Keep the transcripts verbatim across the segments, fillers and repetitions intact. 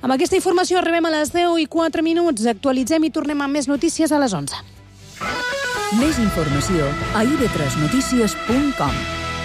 Amb aquesta informació arribem a les deu i quatre minuts. Actualitzem i tornem amb més notícies a les onze. Més informació a i ve tres notícies punt com.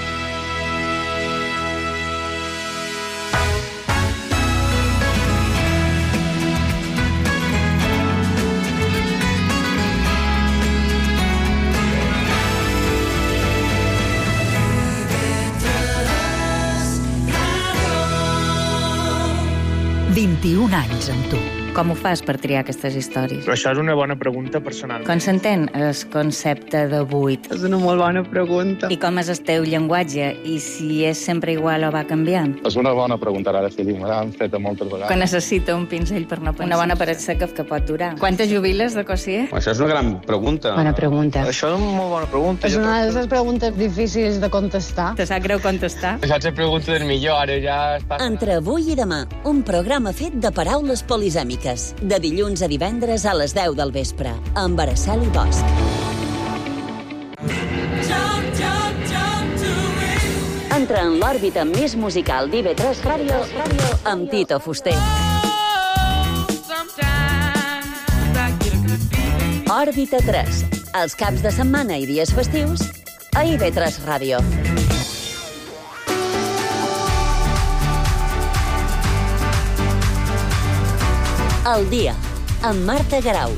vint-i-un anys amb tu. Com ho fas per triar aquestes històries? Però això és una bona pregunta personal. Com s'entén el concepte de buit? És una molt bona pregunta. I com és el teu llenguatge? I si és sempre igual o va canviant? És una bona pregunta, ara sí, me l'han fet moltes vegades. Que necessita un pinzell per no pensar. Una bona paret seca que pot durar. Quantes jubiles de cosier? Això és una gran pregunta. Bona pregunta. Això és una molt bona pregunta. És una de les preguntes difícils de contestar. Te sap greu contestar? Això és la pregunta del millor, ara ja està... Entre avui i demà, un programa fet de paraules polisèmiques. De dilluns a divendres a les deu del vespre, amb Araceli Bosch. Entra en l'òrbita més musical d'I ve tres Ràdio amb Tito Fuster. Òrbita tres, els caps de setmana i dies festius a I ve tres Ràdio. El dia, amb Marta Garau.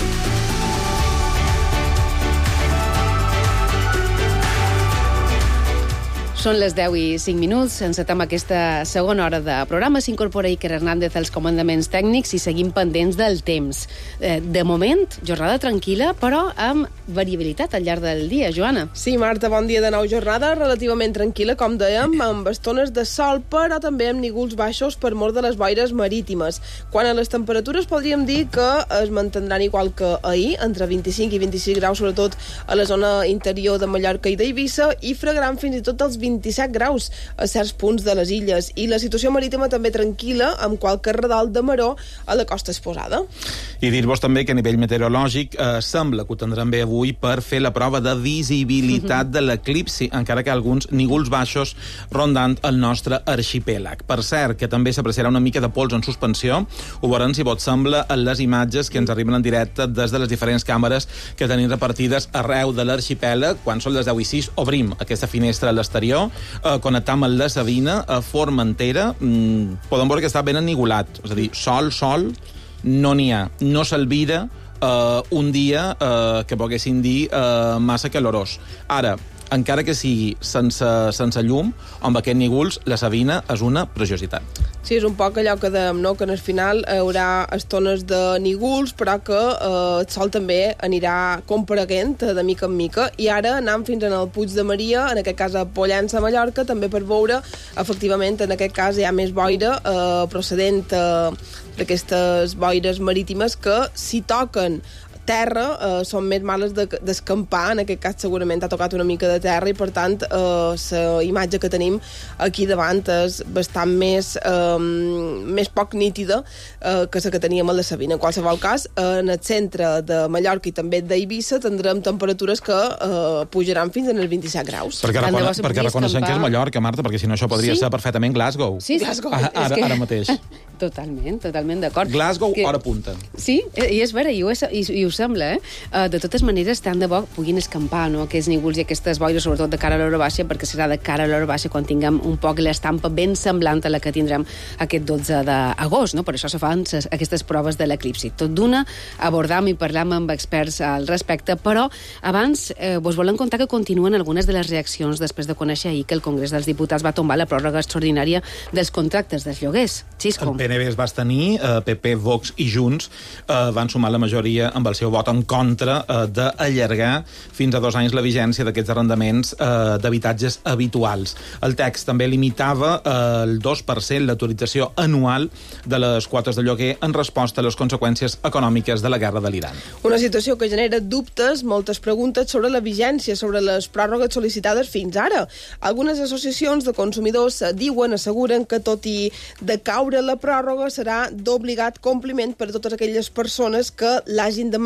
Són les deu i cinc minuts, encetem aquesta segona hora de programa. S'incorpora Iker Hernández als comandaments tècnics i seguim pendents del temps. De moment, jornada tranquil·la, però amb variabilitat al llarg del dia. Joana. Sí, Marta, bon dia de nou. Jornada relativament tranquil·la, com dèiem, amb estones de sol, però també amb nígols baixos per mor de les boires marítimes. Quant a les temperatures, podríem dir que es mantindran igual que ahir, entre vint-i-cinc i vint-i-sis graus, sobretot a la zona interior de Mallorca i d'Eivissa, i fregaran fins i tot els vint-i-set graus a certs punts de les illes. I la situació marítima també tranquil·la, amb qualque redol de maró a la costa exposada. I dir-vos també que a nivell meteorològic eh, sembla que ho tindrem bé avui per fer la prova de visibilitat de l'eclipsi, encara que alguns nígols baixos rondant el nostre arxipèlag. Per cert, que també s'apreciarà una mica de pols en suspensió. Ho veurem, si vos sembla, en les imatges que ens arriben en directe des de les diferents càmeres que tenim repartides arreu de l'arxipèlag. Quan són les deu i sis, obrim aquesta finestra a l'exterior, eh, connectam amb la Sabina, a Formentera. Mm, podem veure que està ben ennigolat. És a dir, sol, sol, no n'hi ha. No s'albira Uh, un dia uh, que poguessin dir uh, massa calorós. Ara, encara que sigui sense, sense llum, amb aquests nígols, la Sabina és una preciositat. Sí, és un poc allò que dèiem, no? Que al final hi haurà estones de nígols, però que eh, el sol també anirà compareguent de mica en mica, i ara anam fins en el Puig de Maria, en aquest cas a Pollença, a Mallorca, també per veure, efectivament, en aquest cas hi ha més boira eh, procedent eh, d'aquestes boires marítimes que si toquen terra, eh, són més males de, d'escampar. En aquest cas segurament ha tocat una mica de terra i per tant eh, la imatge que tenim aquí davant és bastant més eh, més poc nítida eh, que la que teníem a la Sabina. En qualsevol cas, eh, en el centre de Mallorca i també d'Eivissa tindrem temperatures que eh, pujaran fins als vint-i-set graus. Perquè, recone perquè reconeixem que és Mallorca, Marta, perquè si no això podria sí? ser perfectament Glasgow. Sí, Glasgow. Ara, ara, que... ara mateix. Totalment, totalment d'acord. Glasgow, que... hora punta. Sí, i és vera, i ho, és, i, i ho sembla, eh? Uh, de totes maneres, tant de bo puguin escampar, no?, aquests nígols i aquestes boires, sobretot de cara a l'hora baixa, perquè serà de cara a l'hora baixa quan tinguem un poc l'estampa ben semblant a la que tindrem aquest dotze d'agost, no? Per això se fan ses, aquestes proves de l'eclipsi. Tot d'una, abordam i parlam amb experts al respecte, però abans eh, vos volem contar que continuen algunes de les reaccions després de conèixer ahir que el Congrés dels Diputats va tombar la pròrroga extraordinària dels contractes dels lloguers. Xisco. El P N B es va abstenir, eh, P P, Vox i Junts eh, van sumar la majoria amb el seu vot en contra eh, d'allargar fins a dos anys la vigència d'aquests arrendaments eh, d'habitatges habituals. El text també limitava eh, el dos per cent l'autorització anual de les quotes de lloguer en resposta a les conseqüències econòmiques de la guerra de l'Iran. Una situació que genera dubtes, moltes preguntes sobre la vigència, sobre les pròrrogues sol·licitades fins ara. Algunes associacions de consumidors diuen, asseguren que tot i decaure la pròrroga serà d'obligat compliment per a totes aquelles persones que l'hagin demanat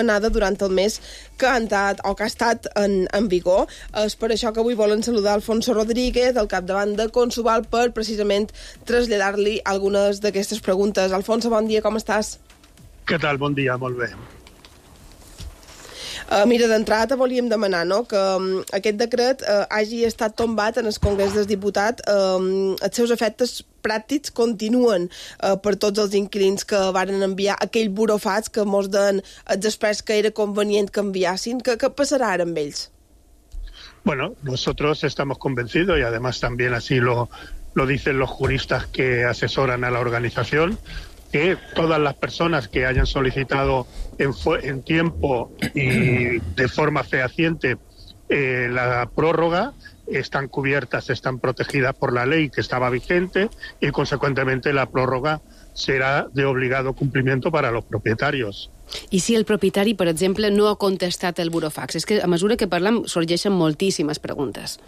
estrenada durant el mes que ha entrat o que ha estat en, en vigor. És per això que avui volen saludar Alfonso Rodríguez, al capdavant de Consuval, per precisament traslladar-li algunes d'aquestes preguntes. Alfonso, bon dia, com estàs? Què tal? Bon dia, molt bé. Uh, mira, d'entrada volíem demanar no, que um, aquest decret uh, hagi estat tombat en el Congrés dels Diputats. Um, els seus efectes pràctics continuen uh, per tots els inquilins que varen enviar aquell burofax que mos den els experts que era convenient que enviassin. Què, què passarà ara amb ells? Bueno, nosotros estamos convencidos y además también así lo, lo dicen los juristas que asesoran a la organización, que todas las personas que hayan solicitado en, en tiempo y de forma fehaciente eh, la prórroga están cubiertas, están protegidas por la ley que estaba vigente y, consecuentemente, la prórroga será de obligado cumplimiento para los propietarios. I si el propietari, per exemple, no ha contestat el burofax? És que a mesura que parlem sorgeixen moltíssimes preguntes.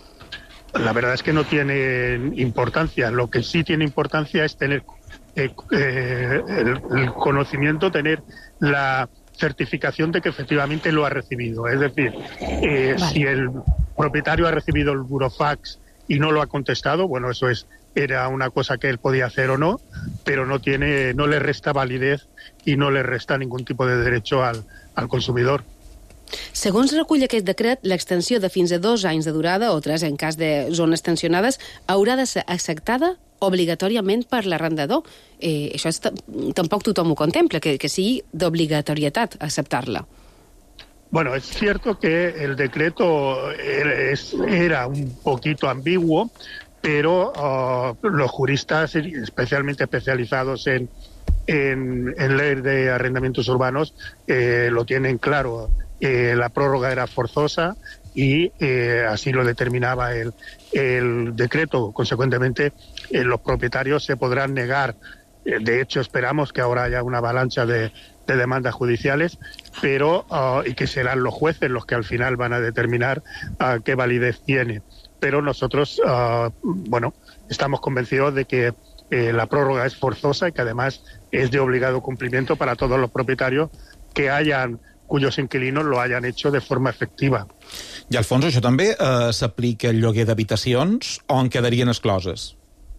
La verdad es que no tiene importancia. Lo que sí tiene importancia es tener eh, eh, el, el conocimiento, tener la certificación de que efectivamente lo ha recibido. Es decir, eh, vale. Si el propietario ha recibido el burofax y no lo ha contestado, bueno, eso es era una cosa que él podía hacer o no, pero no tiene, no le resta validez i no le resta ningún tipo de derecho al, al consumidor. Segons recull aquest decret, l'extensió de fins a dos anys de durada, o tres en cas de zones tensionades, haurà de ser acceptada obligatòriament per l'arrendador. Eh, això és, tampoc tothom ho contempla, que, que sigui d'obligatorietat acceptar-la. Bueno, es cierto que el decreto era, era un poquito ambiguo, pero uh, los juristas, especialmente especializados en, en, en ley de arrendamientos urbanos, eh, lo tienen claro. Eh, la prórroga era forzosa y eh, así lo determinaba el, el decreto. Consecuentemente, eh, los propietarios se podrán negar. Eh, de hecho, esperamos que ahora haya una avalancha de, de demandas judiciales, pero uh, y que serán los jueces los que al final van a determinar uh, qué validez tiene. Pero nosotros, uh, bueno, estamos convencidos de que eh, la prórroga es forzosa y que además es de obligado cumplimiento para todos los propietarios que hayan, cuyos inquilinos lo hayan hecho de forma efectiva. I, Alfonso, això també eh, s'aplica al lloguer d'habitacions o en quedarien excloses?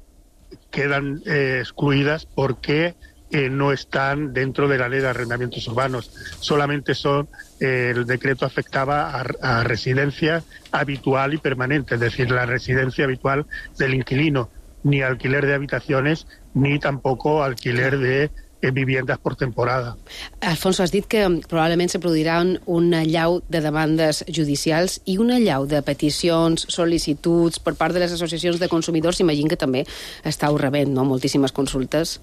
Quedan eh, excluidas porque eh, no están dentro de la ley de arrendamientos urbanos. Solamente son, eh, el decreto afectaba a, a residencia habitual y permanente, es decir, la residencia habitual del inquilino, ni alquiler de habitaciones, ni tampoco alquiler de eh, viviendas por temporada. Alfonso, has dit que probablement se produirà una allau de demandes judicials i una allau de peticions, sol·licituds per part de les associacions de consumidors. Imagino que també estàu rebent, no?, moltíssimes consultes.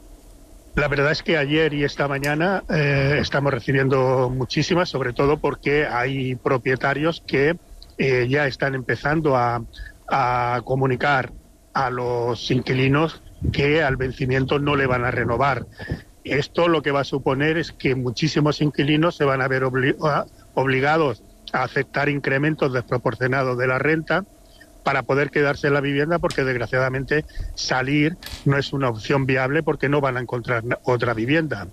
La verdad es que ayer y esta mañana eh, estamos recibiendo muchísimas, sobre todo porque hay propietarios que eh, ya están empezando a, a comunicar a los inquilinos que al vencimiento no le van a renovar. Esto lo que va a suponer es que muchísimos inquilinos se van a ver obli- obligados a aceptar incrementos desproporcionados de la renta para poder quedarse en la vivienda, porque desgraciadamente salir no es una opción viable porque no van a encontrar otra vivienda.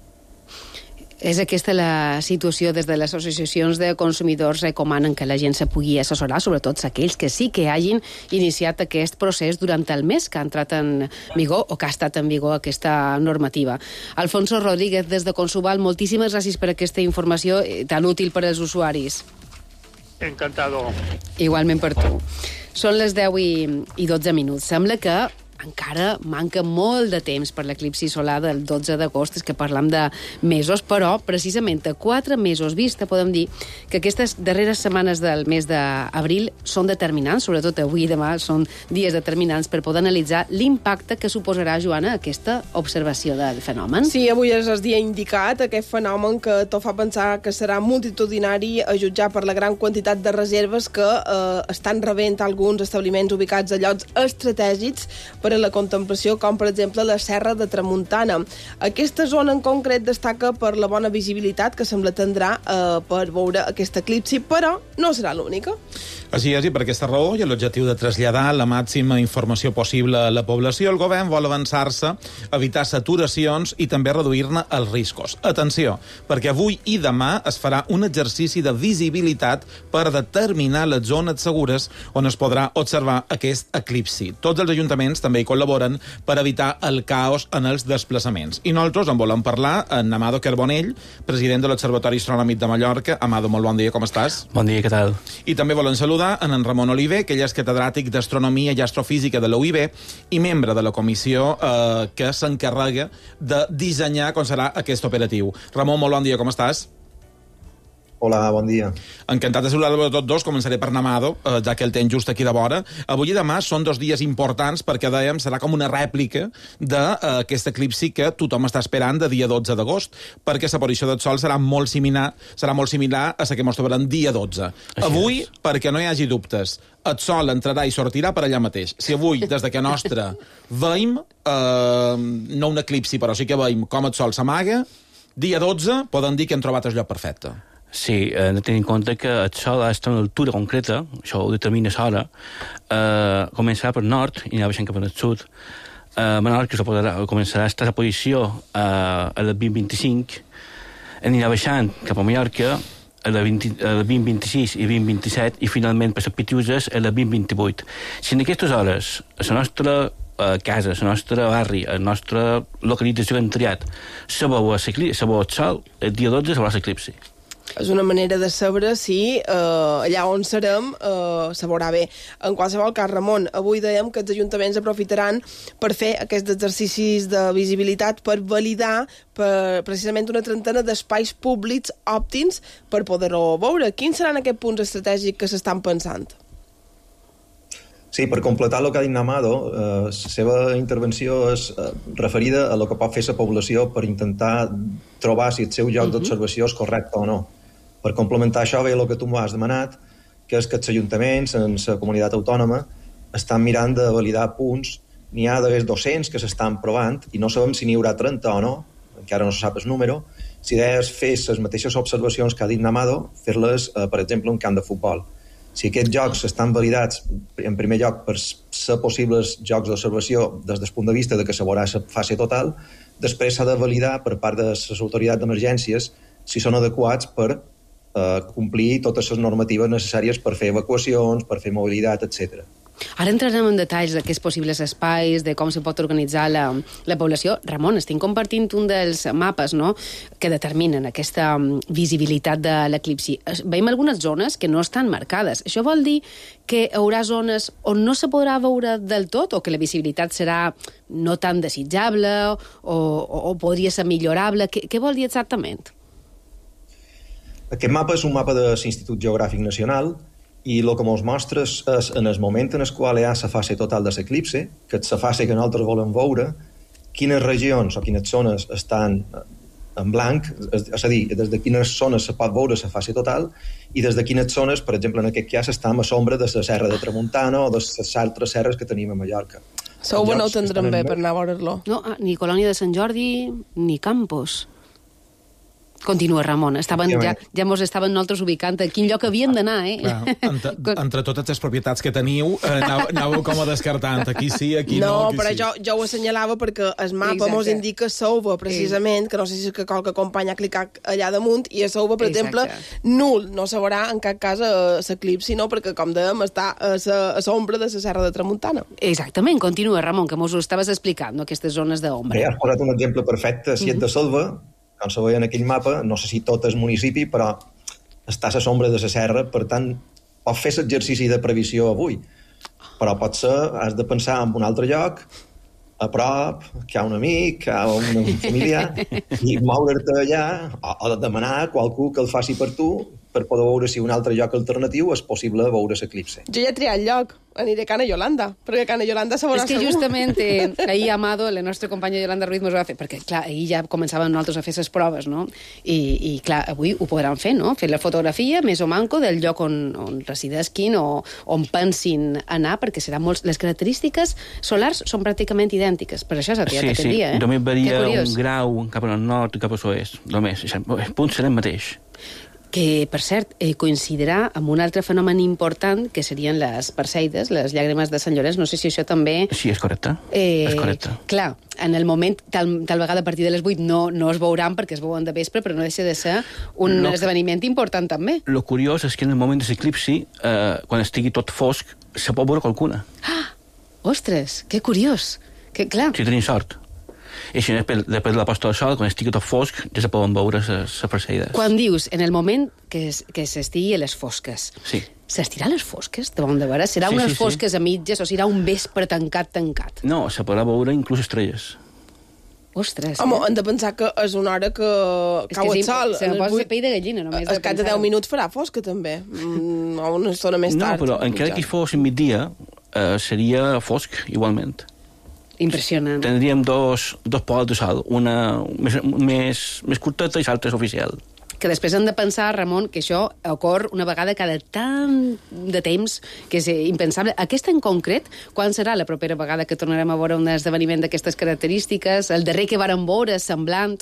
És aquesta la situació. Des de les associacions de consumidors recomanen que la gent se pugui assessorar, sobretot aquells que sí que hagin iniciat aquest procés durant el mes que ha entrat en vigor o que ha estat en vigor aquesta normativa. Alfonso Rodríguez, des de Consuval, moltíssimes gràcies per aquesta informació tan útil per als usuaris. Encantado. Igualment per tu. Són les deu i dotze minuts. Sembla que encara manca molt de temps per l'eclipsi solar del dotze d'agost, és que parlam de mesos, però precisament a quatre mesos vista podem dir que aquestes darreres setmanes del mes d'abril són determinants, sobretot avui i demà són dies determinants per poder analitzar l'impacte que suposarà, Joana, aquesta observació del fenomen. Sí, avui és el dia indicat, aquest fenomen que tot fa pensar que serà multitudinari a jutjar per la gran quantitat de reserves que eh, estan rebent alguns establiments ubicats a llocs estratègics per a la contemplació, com per exemple la Serra de Tramuntana. Aquesta zona en concret destaca per la bona visibilitat que sembla tindrà eh, per veure aquest eclipsi, però no serà l'única. Així és, i per aquesta raó i l'objectiu de traslladar la màxima informació possible a la població, el govern vol avançar-se, evitar saturacions i també reduir-ne els riscos. Atenció, perquè avui i demà es farà un exercici de visibilitat per determinar les zones segures on es podrà observar aquest eclipsi. Tots els ajuntaments també hi col·laboren per evitar el caos en els desplaçaments. I nosaltres en volem parlar amb Amado Carbonell, president de l'Observatori Astronòmic de Mallorca. Amado, molt bon dia, com estàs? Bon dia, què tal? I també volem saludar en en Ramon Oliver, que ell és catedràtic d'Astronomia i Astrofísica de la U I B i membre de la comissió eh, que s'encarrega de dissenyar com serà aquest operatiu. Ramon, molt bon dia, com estàs? Hola, bon dia. Encantat de saludar-vos a tots dos. Començaré per Amado, eh, ja que el tens just aquí de vora. Avui i demà són dos dies importants perquè, dèiem, serà com una rèplica d'aquest eh, eclipsi que tothom està esperant de dia dotze d'agost, perquè l'aparició del Sol serà molt similar serà molt similar a la que ens trobarem dia dotze. Així avui, és. Perquè no hi hagi dubtes, el Sol entrarà i sortirà per allà mateix. Si avui, des de que nostra, veiem, eh, no un eclipsi, però sí que veiem com el Sol s'amaga, dia dotze poden dir que hem trobat el lloc perfecte. Sí, eh, hem de tenir en compte que el Sol ha d'estar a una altura concreta, això ho determina l'hora, eh, començarà per nord i anirà baixant cap al sud. Eh, Menorca podrà, començarà a estar a posició eh, a les vint vint-i-cinc, anirà baixant cap a Mallorca a les vint vint-i-sis i vint vint-i-set i finalment per les Pitiuses a les vint vint-i-vuit. Si en aquestes hores a la nostra a casa, la nostra barri, la nostra localització que hem triat, se veu el Sol, el dia dotze se veurà l'eclipsi. És una manera de saber si eh, allà on serem eh, se veurà bé. En qualsevol cas, Ramon, avui dèiem que els ajuntaments aprofitaran per fer aquests exercicis de visibilitat per validar per, precisament una trentena d'espais públics òptims per poder-ho veure. Quins seran aquests punts estratègics que s'estan pensant? Sí, per completar el que ha dit Amado, eh, la seva intervenció és eh, referida a el que pot fer la població per intentar trobar si el seu lloc uh-huh. d'observació és correcte o no. Per complementar això, ve el que tu m'has demanat, que és que els ajuntaments en la comunitat autònoma estan mirant de validar punts. N'hi ha d'haver dos-cents que s'estan provant i no sabem si n'hi haurà trenta o no, encara no se sap el número. Si deies fer les mateixes observacions que ha dit Amado, fer-les, eh, per exemple, en camp de futbol. Si aquests jocs estan validats, en primer lloc, per ser possibles jocs d'observació des del punt de vista de que se veurà la fase total, després s'ha de validar per part de les autoritats d'emergències si són adequats per eh, complir totes les normatives necessàries per fer evacuacions, per fer mobilitat, etcètera. Ara entrarem en detalls d'aquests possibles espais, de com se pot organitzar la, la població. Ramon, estic compartint un dels mapes, no?, que determinen aquesta visibilitat de l'eclipsi. Veiem algunes zones que no estan marcades. Això vol dir que hi haurà zones on no se podrà veure del tot o que la visibilitat serà no tan desitjable o, o, o podria ser millorable? Què, què vol dir exactament? Aquest mapa és un mapa de l'Institut Geogràfic Nacional i el que ens mostra és en el moment en el qual hi ha la fase total de l'eclipsi, que és la fase que nosaltres volem veure, quines regions o quines zones estan en blanc, és a dir, des de quines zones se pot veure la fase total i des de quines zones, per exemple, en aquest cas, estan a sombra de la serra de Tramuntana o de les altres serres que tenim a Mallorca. Segur no ho tindrem bé per anar a veure-lo. No, ni Colònia de Sant Jordi ni Campos. Continua, Ramon. Estaven, ja, ja mos estaven nosaltres ubicant a quin lloc havíem d'anar, eh? Clar, entre, entre totes les propietats que teniu, eh, anàveu, anàveu com a descartant. Aquí sí, aquí no, no aquí però sí. jo, jo ho assenyalava perquè el mapa Exacte. mos indica Souva, precisament, que no sé si és que qualque company ha clicat allà damunt, i a Souva, per Exacte. exemple, nul. No se veurà en cap cas l'eclipsi, no? Perquè, com dèiem, està a l'ombra de la serra de Tramuntana. Exactament. Continua, Ramon, que mos ho estaves explicant, no? Aquestes zones d'ombra. Bé, has posat un exemple perfecte. Si et de Selva, com se veia en aquell mapa, no sé si tot és municipi, però està a la sombra de la serra, per tant, pot fer l'exercici de previsió avui, però pot ser, has de pensar en un altre lloc, a prop, que hi ha un amic, que hi ha un familiar, i moure't allà, o, o demanar a qualcú que el faci per tu, per poder veure si un altre lloc alternatiu és possible veure l'eclipse. Jo ja he triat lloc, aniré a Cana Yolanda, perquè a Cana Yolanda se veurà És que segur. justament eh, ahir Amado, la nostra companya Yolanda Ruiz, mos va fer, perquè clar, ahir ja començàvem nosaltres a fer les proves, no? I, i clar, avui ho podran fer, no? Fer la fotografia més o manco del lloc on, on residesquin o on pensin anar, perquè seran molts... Les característiques solars són pràcticament idèntiques, per això s'ha triat sí, aquest sí. dia, eh? Només varia Que curiós. un grau cap al nord i cap a l'oest. Només, el punt serà el mateix. Que, per cert, eh, coincidirà amb un altre fenomen important, que serien les perseides, les llàgrimes de Sant Llorenç. No sé si això també... Sí, és correcte. Eh, és correcte. Clar, en el moment, tal, tal vegada a partir de les vuit no, no es veuran perquè es veuen de vespre, però no deixa de ser un Lo- esdeveniment important també. El curiós és que en el moment de l'eclipsi, eh, quan estigui tot fosc, se pot veure qualcuna. Ah, ostres, que curiós. Que, clar, Si tenim sort. I així, després, després de la posta del sol, quan estigui tot fosc, ja se poden veure les perseides. quan dius en el moment que, es, que s'estigui a les fosques, Sí. s'estirà a les fosques? De bon de veure? Serà Sí, unes sí, sí. fosques a mitges o serà un vespre tancat, tancat? No, se podrà veure inclús estrelles. Ostres. Home, eh? hem de pensar que és una hora que És cau que el sí, sol. se me En posa vuit- la pell de gallina, només de Al cap de pensar-ho. deu minuts farà fosca, també. Mm, o una estona més No, tard. però encara que fos en migdia, eh, seria fosc, igualment. Impressionant. Tindríem dos, dos pols de sol, una més, més, més curteta i l'altra és oficial. Que després hem de pensar, Ramon, que això ocorre una vegada cada tant de temps que és impensable. Aquesta en concret, quan serà la propera vegada que tornarem a veure un esdeveniment d'aquestes característiques? El darrer que vàrem veure, semblant?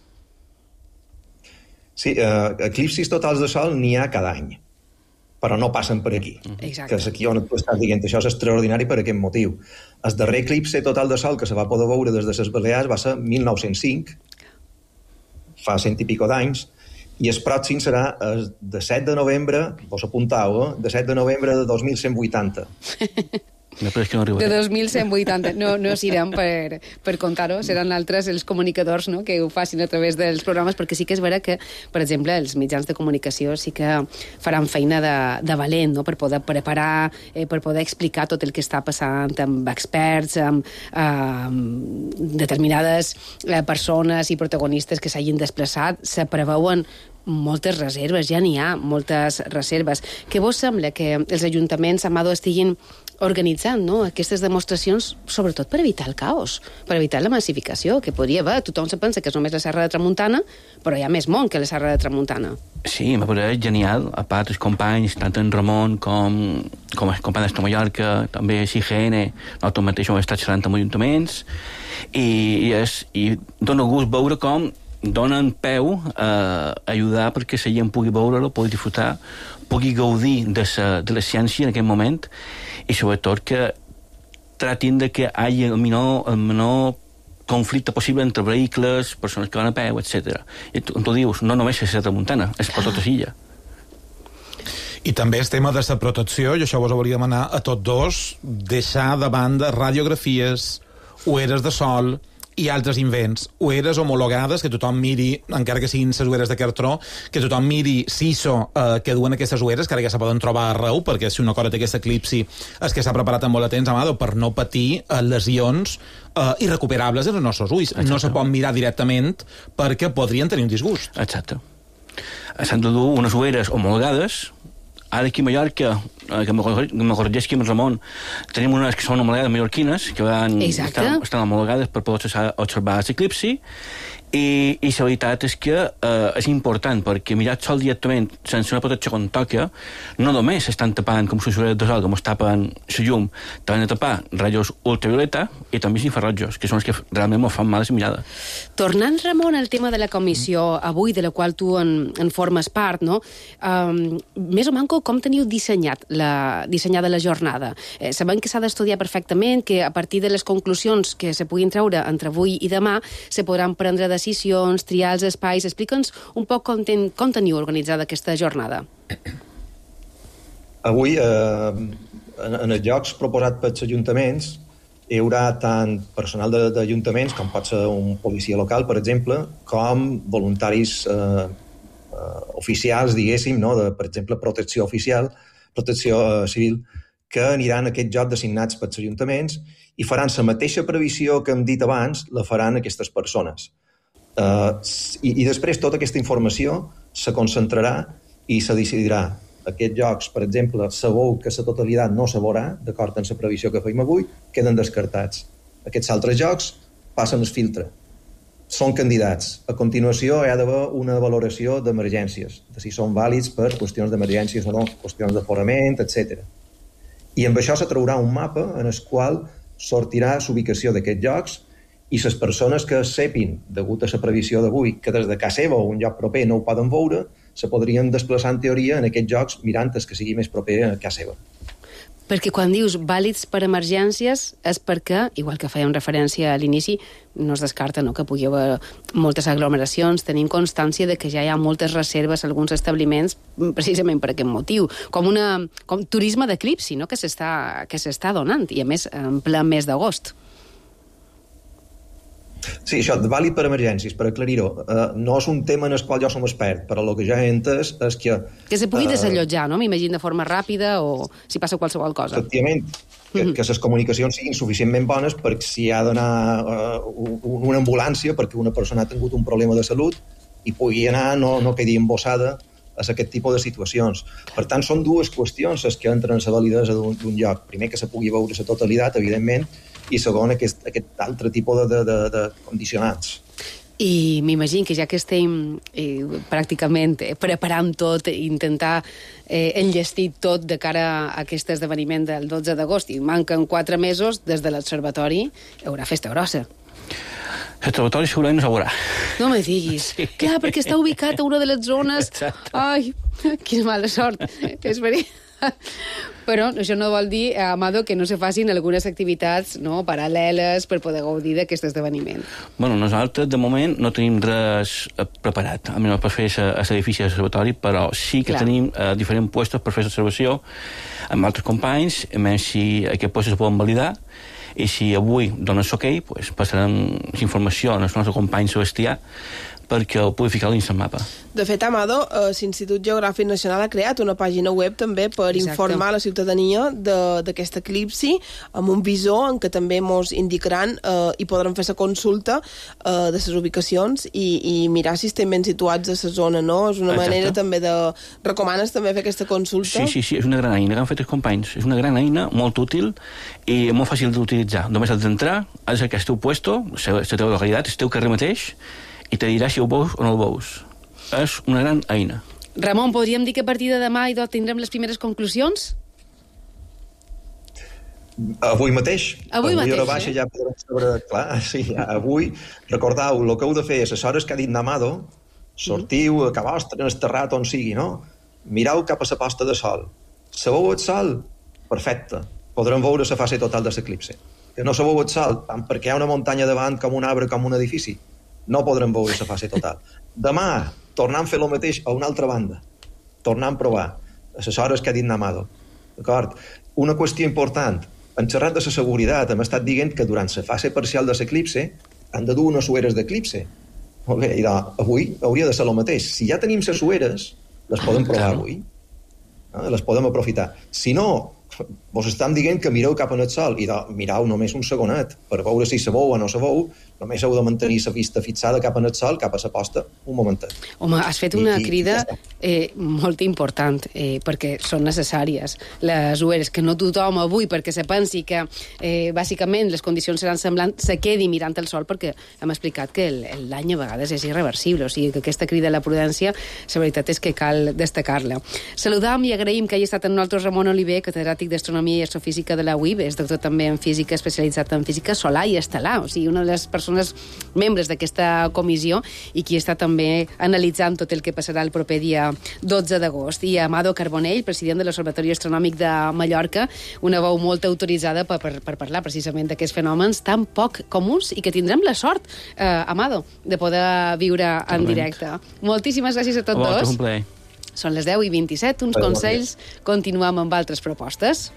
Sí, eh, eclipsis totals de sol n'hi ha cada any, però no passen per aquí. Exacte. Que és aquí on tu estàs dient, això és extraordinari per aquest motiu. El darrer eclipse total de sol que se va poder veure des de les Balears va ser mil nou-cents cinc, fa cent i pico d'anys, i el pròxim serà el de set de novembre, vos apuntau, eh? de set de novembre de dos mil cent vuitanta. Després que no De arribaré. dos mil cent vuitanta. No, no s'irem per, per contar-ho. Seran altres els comunicadors, no?, que ho facin a través dels programes, perquè sí que és vera que, per exemple, els mitjans de comunicació sí que faran feina de, de valent, no?, per poder preparar, eh, per poder explicar tot el que està passant amb experts, amb, eh, amb determinades eh, persones i protagonistes que s'hagin desplaçat. Se preveuen moltes reserves, ja n'hi ha moltes reserves. Què vos sembla que els ajuntaments, Amado, estiguin organitzant, no?, aquestes demostracions, sobretot per evitar el caos, per evitar la massificació, que podria haver. Tothom se pensa que és només la Serra de Tramuntana, però hi ha més món que la Serra de Tramuntana. Sí, me pareix genial. A part, els companys, tant en Ramon com, com els companys de Mallorca, també a I G N, nosaltres mateixos hem estat xerrant amb ajuntaments, i, i, és, i dona gust veure com donen peu a ajudar perquè la gent pugui veure-lo, pugui disfrutar, pugui gaudir de, sa, de la ciència en aquest moment, i sobretot que tratin de que hi hagi el menor, el menor conflicte possible entre vehicles, persones que van a peu, etcètera. I tu, tu dius, no només és la Tramuntana, és per tota l'illa. I també el tema de la protecció, i això vos hauria de demanar a tots dos, deixar de banda radiografies, ulleres de sol i altres invents. Ulleres homologades, que tothom miri, encara que siguin les ulleres de cartró, que tothom miri si I S O eh, que duen aquestes ulleres, que ara ja se poden trobar arreu, perquè si una cosa té aquest eclipsi és que s'ha preparat amb molt de temps, Amado, per no patir eh, lesions eh, irrecuperables en els nostres ulls. Exacte. No se pot mirar directament perquè podrien tenir un disgust. Exacte. S'han de dur unes ulleres homologades. Ara aquí a Mallorca, eh, que me corregeix aquí amb Ramon, tenim unes que són homologades mallorquines, que van, estan, estan homologades per poder observar l'eclipsi, i, i la veritat és que eh, és important, perquè mirar el sol directament sense una protecció quan toca, no només estan tapant com les ulleres de sol, com es tapen la llum, també han de tapar rajos ultravioleta i també els infrarrojos, que són els que realment ens fan mal a la mirada. Tornant, Ramon, al tema de la comissió avui, de la qual tu en, en formes part, no? Um, més o manco, com teniu dissenyat la, dissenyada la jornada? Eh, sabem que s'ha d'estudiar perfectament, que a partir de les conclusions que se puguin treure entre avui i demà se podran prendre decisions, triar els espais. Explica'ns un poc com, ten, com teniu organitzada aquesta jornada. Avui, eh, en, en els llocs proposats pels ajuntaments, hi haurà tant personal d'ajuntaments, com pot ser un policia local, per exemple, com voluntaris eh, eh, oficials, diguéssim, no? de, per exemple, protecció oficial, protecció eh, civil, que aniran a aquest joc designats pels ajuntaments i faran la mateixa previsió que hem dit abans, la faran aquestes persones. Uh, i, I després tota aquesta informació se concentrarà i se decidirà aquests jocs, per exemple, sabeu que la totalitat no se veurà, d'acord amb la previsió que feim avui, queden descartats. Aquests altres jocs passen el filtre. Són candidats. A continuació hi ha d'haver una valoració d'emergències, de si són vàlids per qüestions d'emergències o no, qüestions d'aforament, etcètera. I amb això se traurà un mapa en el qual sortirà l'ubicació d'aquests jocs i les persones que sepin, degut a la previsió d'avui, que des de casa seva o un lloc proper no ho poden veure, se podrien desplaçar en teoria en aquests jocs mirant el que sigui més proper a casa seva. Perquè quan dius vàlids per emergències és perquè, igual que fèiem referència a l'inici, no es descarta no, que pugui haver moltes aglomeracions. Tenim constància de que ja hi ha moltes reserves a alguns establiments precisament per aquest motiu. Com una com turisme d'eclipsi no? que s'està que s'està donant, i a més en ple mes d'agost. Sí, això, vàlid per emergències, per aclarir-ho. Uh, no és un tema en el qual jo som expert, però el que ja he entès és que... Que se pugui uh, desallotjar, no? M'imagino de forma ràpida o si passa qualsevol cosa. Efectivament, que, mm-hmm. que les comunicacions siguin suficientment bones perquè si ha d'anar uh, una ambulància perquè una persona ha tingut un problema de salut i pugui anar, no, no quedi embossada a aquest tipus de situacions. Per tant, són dues qüestions les que entren en la validesa d'un lloc. Primer, que se pugui veure la totalitat, evidentment, i segon, aquest, aquest altre tipus de, de, de condicionants. I m'imagino que ja que estem eh, pràcticament eh, preparant tot, intentar eh, enllestir tot de cara a aquest esdeveniment del dotze d'agost, i manquen quatre mesos, des de l'observatori hi haurà festa grossa. L'observatori segurament no s'haurà. No me diguis. Sí. Clar, perquè està ubicat a una de les zones... Exacte. Ai, quina mala sort. És veritat. Però això no vol dir, Amado, que no se facin algunes activitats no, paral·leles per poder gaudir d'aquest esdeveniment. Bueno, nosaltres, de moment, no tenim res preparat, a menys per fer l'edifici de l'observatori, però sí que Clar. tenim eh, diferents puestos per fer l'observació amb altres companys, a més si aquests puestos es poden validar, i si avui dones ok, pues, passarem informació als nostres companys Sebastià perquè ho pugui ficar dins el mapa. De fet, Amado, eh, l'Institut Geogràfic Nacional ha creat una pàgina web també per Exacte. informar la ciutadania d'aquest eclipsi, amb un visor en què també ens indicaran eh, i podran fer la consulta eh, de les ubicacions i, i mirar si estem ben situats a la zona, no? És una Exacte. manera també de... Recomanes també fer aquesta consulta? Sí, sí, sí, és una gran eina que han fet els companys. És una gran eina, molt útil i molt fàcil d'utilitzar. Només has d'entrar, has de saber el teu puesto, la teva localitat, el teu carrer mateix, i te dirà si ho veus o no ho veus. És una gran eina. Ramon, podríem dir que a partir de demà idò, tindrem les primeres conclusions? Avui mateix. Avui, avui mateix, hora baixa, eh? Ja podrem saber... Clar, sí, avui, recordeu, el que heu de fer és les hores que ha dit Namado, sortiu a Ca Vostra, en el terrat, on sigui, no? Mireu cap a la posta de sol. Sabeu el sol? Perfecte. Podrem veure la fase total de l'eclipse. Que no sabeu el sol, tant perquè hi ha una muntanya davant com un arbre, com un edifici. No podrem veure la fase total. Demà, tornant a fer el mateix a una altra banda. Tornant a provar. A les hores que ha dit Namado. D'acord? Una qüestió important. En xerrat de la seguretat hem estat dient que durant la fase parcial de l'eclipse han de dur unes sueres d'eclipse. Molt bé, i de, avui hauria de ser el mateix. Si ja tenim les sueres, les podem provar avui. Eh? Les podem aprofitar. Si no, vos estem dient que mireu cap en el sol i de, mireu només un segonet per veure si sabeu o no sabeu, només heu de mantenir la vista fixada cap en el sol, cap a la posta, un momentet. Home, has fet una I, crida i eh, molt important, eh, perquè són necessàries les U E Rs, que no tothom avui, perquè se pensi que eh, bàsicament les condicions seran semblants, se quedi mirant el sol, perquè hem explicat que l'any a vegades és irreversible, o sigui que aquesta crida a la prudència, la veritat és que cal destacar-la. Saludam i agraïm que hagi estat amb nosaltres Ramon Oliver, catedràtic d'Astronomia i Astrofísica de la U I B, és doctor també en física, especialitzat en física solar i estel·lar, o sigui, una de les persones membres d'aquesta comissió i qui està també analitzant tot el que passarà el proper dia dotze d'agost. I Amado Carbonell, president de l'Observatori Astronòmic de Mallorca, una veu molt autoritzada per, per, per parlar precisament d'aquests fenòmens tan poc comuns i que tindrem la sort, eh, Amado, de poder viure en directe. Moltíssimes gràcies a tots dos. Un plaer. Són les deu i vint-i-set, uns consells, continuem amb altres propostes.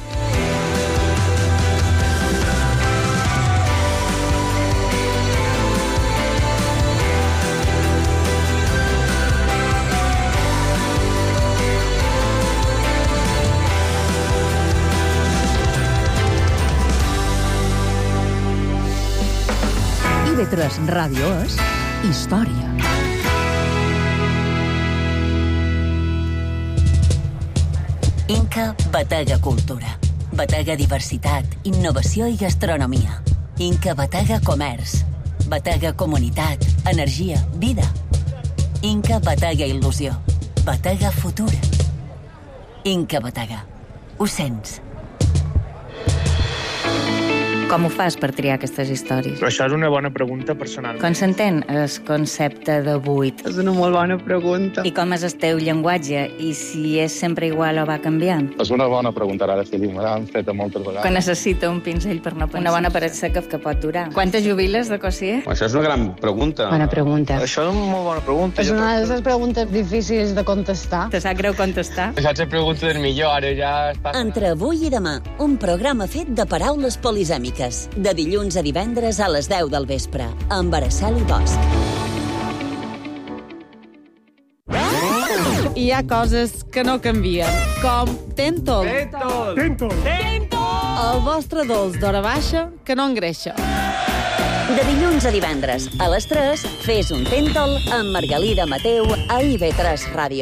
I V tres Ràdio és història. Inca Batega Cultura. Batega Diversitat, Innovació i Gastronomia. Inca Batega Comerç. Batega Comunitat, Energia, Vida. Inca Batega Il·lusió. Batega Futur. Inca Batega. Ho sents? Com ho fas per triar aquestes històries? Però això és una bona pregunta personal. Com s'entén el concepte de buit? És una molt bona pregunta. I com és el teu llenguatge? I si és sempre igual o va canviant? És una bona pregunta, ara sí, me l'han fet moltes vegades. Que necessita un pinzell per no pensar. Una bona paret seca que pot durar. Quantes jubiles de Cossier? Això és una gran pregunta. Bona pregunta. Això és una molt bona pregunta. És una de les preguntes difícils de contestar. Te sap greu contestar? Això és pregunta del millor, ara ja es passa. Entre avui i demà, un programa fet de paraules polisèmiques. De dilluns a divendres a les deu del vespre, amb Araceli Bosch. Hi ha coses que no canvien, com Tentol. Tentol! Tentol! Tentol! El vostre dolç d'hora baixa que no engreixa. De dilluns a divendres, a les tres, fes un Tentol amb Margalida Mateu a I V tres Ràdio.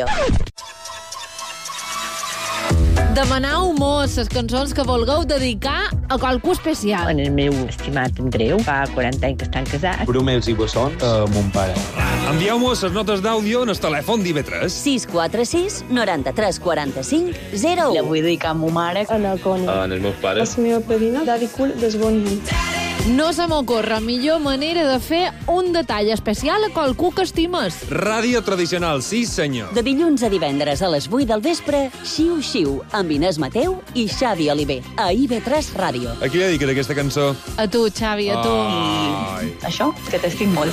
Demanau mos les cançons que vulgueu dedicar a qualcú especial. En el meu estimat Andreu, fa quaranta anys que estan casats. Brumels i bessons a mon pare. Envieu-mos les notes d'àudio en el telèfon d'I V tres. sis quatre sis, noranta-tres, quaranta-cinc, zero u. La vull dedicar a ma mare. A la Connie. En els meus pares. A la meva padrina, Daddy Cool, des bon nit. No se m'ocorre millor manera de fer un detall especial a qualcú que estimes. Ràdio tradicional, sí senyor. De dilluns a divendres a les vuit del vespre, Xiu Xiu, amb Inés Mateu i Xavi Oliver, a I V tres Ràdio. A qui li dediques aquesta cançó? A tu, Xavi, a tu. I això, que t'estic molt.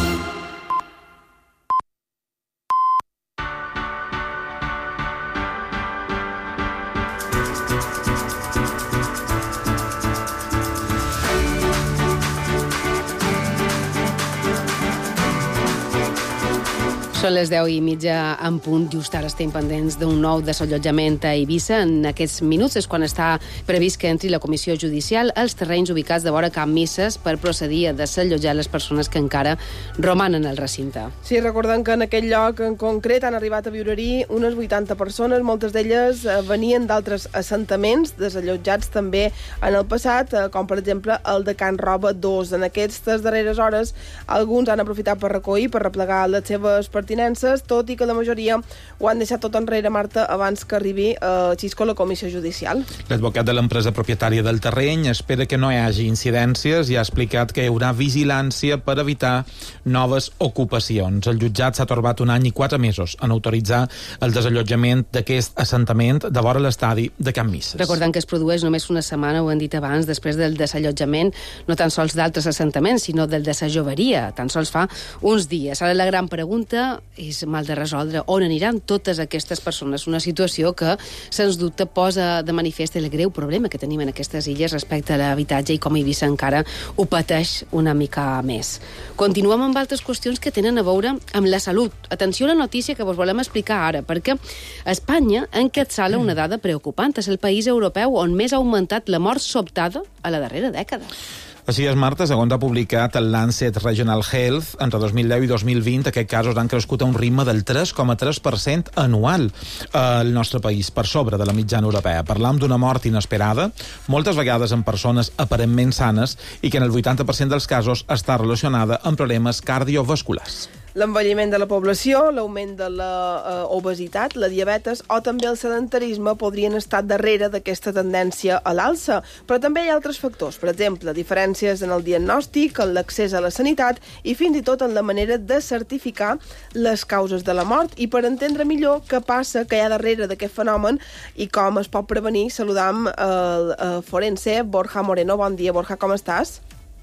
Són les deu i mitja en punt, just ara estem pendents d'un nou desallotjament a Eivissa. En aquests minuts és quan està previst que entri la comissió judicial als terrenys ubicats de vora Can Misses per procedir a desallotjar les persones que encara romanen al recinte. Sí, recordem que en aquell lloc en concret han arribat a viure-hi unes vuitanta persones, moltes d'elles venien d'altres assentaments desallotjats també en el passat, com per exemple el de Can Roba dos. En aquestes darreres hores alguns han aprofitat per recollir, per replegar les seves pertinences, tot i que la majoria ho han deixat tot enrere, Marta, abans que arribi a Xisco la comissió judicial. L'advocat de l'empresa propietària del terreny espera que no hi hagi incidències i ha explicat que hi haurà vigilància per evitar noves ocupacions. El jutjat s'ha torbat un any i quatre mesos en autoritzar el desallotjament d'aquest assentament de vora l'estadi de Can Misses. Recordant que es produeix només una setmana, ho han dit abans, després del desallotjament no tan sols d'altres assentaments, sinó del de sa joveria, tan sols fa uns dies. Ara la gran pregunta és mal de resoldre on aniran totes aquestes persones. Una situació que, sens dubte, posa de manifest el greu problema que tenim en aquestes illes respecte a l'habitatge i com Eivissa encara ho pateix una mica més. Continuem amb altres qüestions que tenen a veure amb la salut. Atenció a la notícia que vos volem explicar ara, perquè Espanya encapçala una dada preocupant. És el país europeu on més ha augmentat la mort sobtada a la darrera dècada. Així és, Marta, segons ha publicat el Lancet Regional Health, entre dos mil deu i dos mil vint aquests casos han crescut a un ritme del tres coma tres per cent anual al nostre país, per sobre de la mitjana europea. Parlam d'una mort inesperada, moltes vegades en persones aparentment sanes i que en el vuitanta per cent dels casos està relacionada amb problemes cardiovasculars. L'envelliment de la població, l'augment de la eh, obesitat, la diabetes o també el sedentarisme podrien estar darrere d'aquesta tendència a l'alça. Però també hi ha altres factors, per exemple, diferències en el diagnòstic, en l'accés a la sanitat i fins i tot en la manera de certificar les causes de la mort. I per entendre millor què passa, què hi ha darrere d'aquest fenomen i com es pot prevenir, saludam el, el forense Borja Moreno. Bon dia, Borja, com estàs?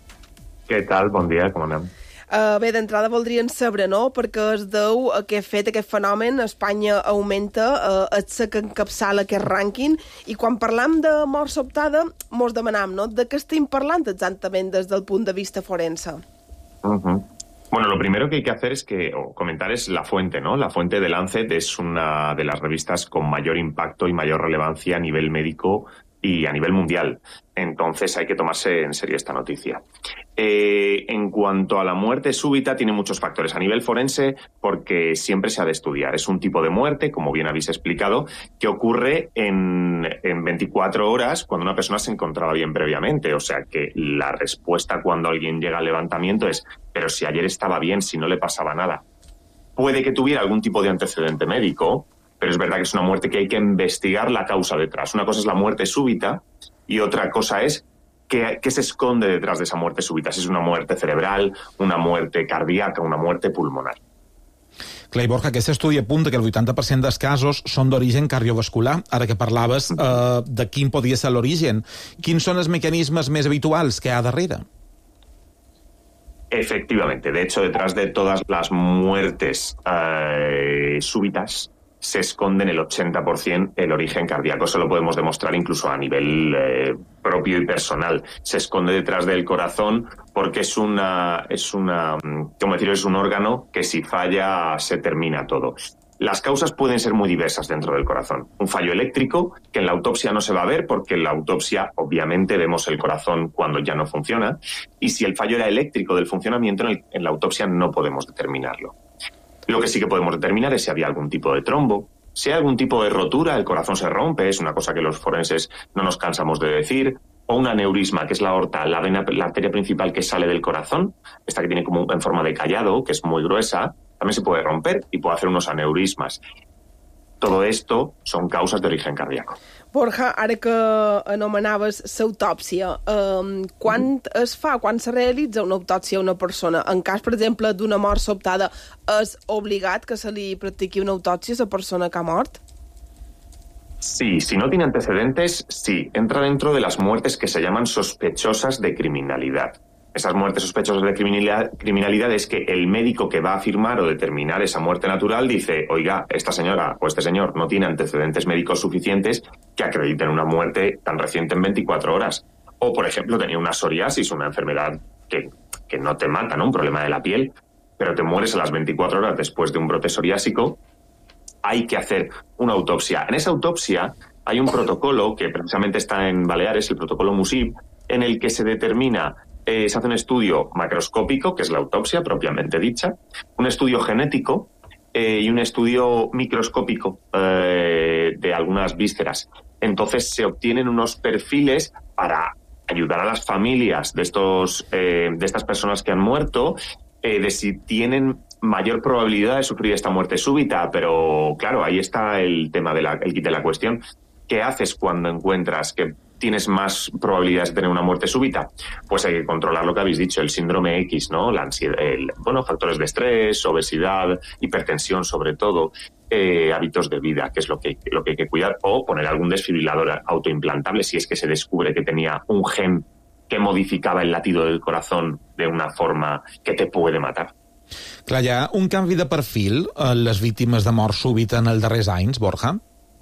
Què tal? Bon dia, com anem? Uh, bé, d'entrada voldrien saber, no?, perquè es deu a què ha fet aquest fenomen. Espanya augmenta, uh, és la que encapçala aquest rànquing, i quan parlam de mort sobtada, mos demanam, no?, de què estem parlant exactament des del punt de vista forense? Uh-huh. Bueno, lo primero que hay que hacer es que, o comentar es la fuente, ¿no? La fuente de Lancet es una de las revistas con mayor impacto y mayor relevancia a nivel médico y a nivel mundial. Entonces hay que tomarse en serio esta noticia. Eh, en cuanto a la muerte súbita, tiene muchos factores a nivel forense porque siempre se ha de estudiar. Es un tipo de muerte, como bien habéis explicado, que ocurre en, en veinticuatro horas cuando una persona se encontraba bien previamente. O sea que la respuesta cuando alguien llega al levantamiento es pero si ayer estaba bien, si no le pasaba nada. Puede que tuviera algún tipo de antecedente médico, pero es verdad que es una muerte que hay que investigar la causa detrás. Una cosa es la muerte súbita y otra cosa es qué, qué se esconde detrás de esa muerte súbita. Si es una muerte cerebral, una muerte cardíaca, una muerte pulmonar. Clar, Borja, aquest estudi apunta que el vuitanta per cent dels casos són d'origen cardiovascular. Ara que parlaves eh, de quin podria ser l'origen, quins són els mecanismes més habituals que hi ha darrere? Efectivamente. De hecho, detrás de todas las muertes eh, súbitas se esconde en el ochenta por ciento el origen cardíaco. Eso lo podemos demostrar incluso a nivel eh, propio y personal. Se esconde detrás del corazón porque es una, es una, ¿cómo decirlo? Es un órgano que si falla se termina todo. Las causas pueden ser muy diversas dentro del corazón. Un fallo eléctrico que en la autopsia no se va a ver porque en la autopsia obviamente vemos el corazón cuando ya no funciona, y si el fallo era eléctrico del funcionamiento, en, el, en la autopsia no podemos determinarlo. Lo que sí que podemos determinar es si había algún tipo de trombo, si hay algún tipo de rotura, el corazón se rompe, es una cosa que los forenses no nos cansamos de decir, o un aneurisma, que es la aorta, la vena, la arteria principal que sale del corazón, esta que tiene como en forma de callado, que es muy gruesa, también se puede romper y puede hacer unos aneurismas. Todo esto son causas de origen cardíaco. Borja, ara que anomenaves l'autòpsia, eh, quan es fa, quan se realitza una autòpsia a una persona? En cas, per exemple, d'una mort sobtada, és obligat que se li practiqui una autòpsia a la persona que ha mort? Sí, si no tiene antecedentes, sí. Entra dentro de las muertes que se llaman sospechosas de criminalidad. Esas muertes sospechosas de criminalidad, criminalidad es que el médico que va a afirmar o determinar esa muerte natural dice, oiga, esta señora o este señor no tiene antecedentes médicos suficientes que acrediten una muerte tan reciente en veinticuatro horas. O, por ejemplo, tenía una psoriasis, una enfermedad que, que no te mata, ¿no? Un problema de la piel, pero te mueres a las veinticuatro horas después de un brote psoriásico. Hay que hacer una autopsia. En esa autopsia hay un protocolo que precisamente está en Baleares, el protocolo MUSIB, en el que se determina, eh, se hace un estudio macroscópico, que es la autopsia propiamente dicha, un estudio genético eh, y un estudio microscópico eh, de algunas vísceras. Entonces se obtienen unos perfiles para ayudar a las familias de, estos, eh, de estas personas que han muerto, eh, de si tienen mayor probabilidad de sufrir esta muerte súbita, pero claro, ahí está el tema de la, el kit de la cuestión. ¿Qué haces cuando encuentras que tienes más probabilidades de tener una muerte súbita? Pues hay que controlar lo que habéis dicho, el síndrome X, ¿no? La ansiedad, el, bueno, factores de estrés, obesidad, hipertensión sobre todo, eh, hábitos de vida, que es lo que, lo que hay que cuidar, o poner algún desfibrilador autoimplantable si es que se descubre que tenía un gen que modificaba el latido del corazón de una forma que te puede matar. Clar, hi ha un canvi de perfil en les víctimes de mort súbita en els darrers anys, Borja?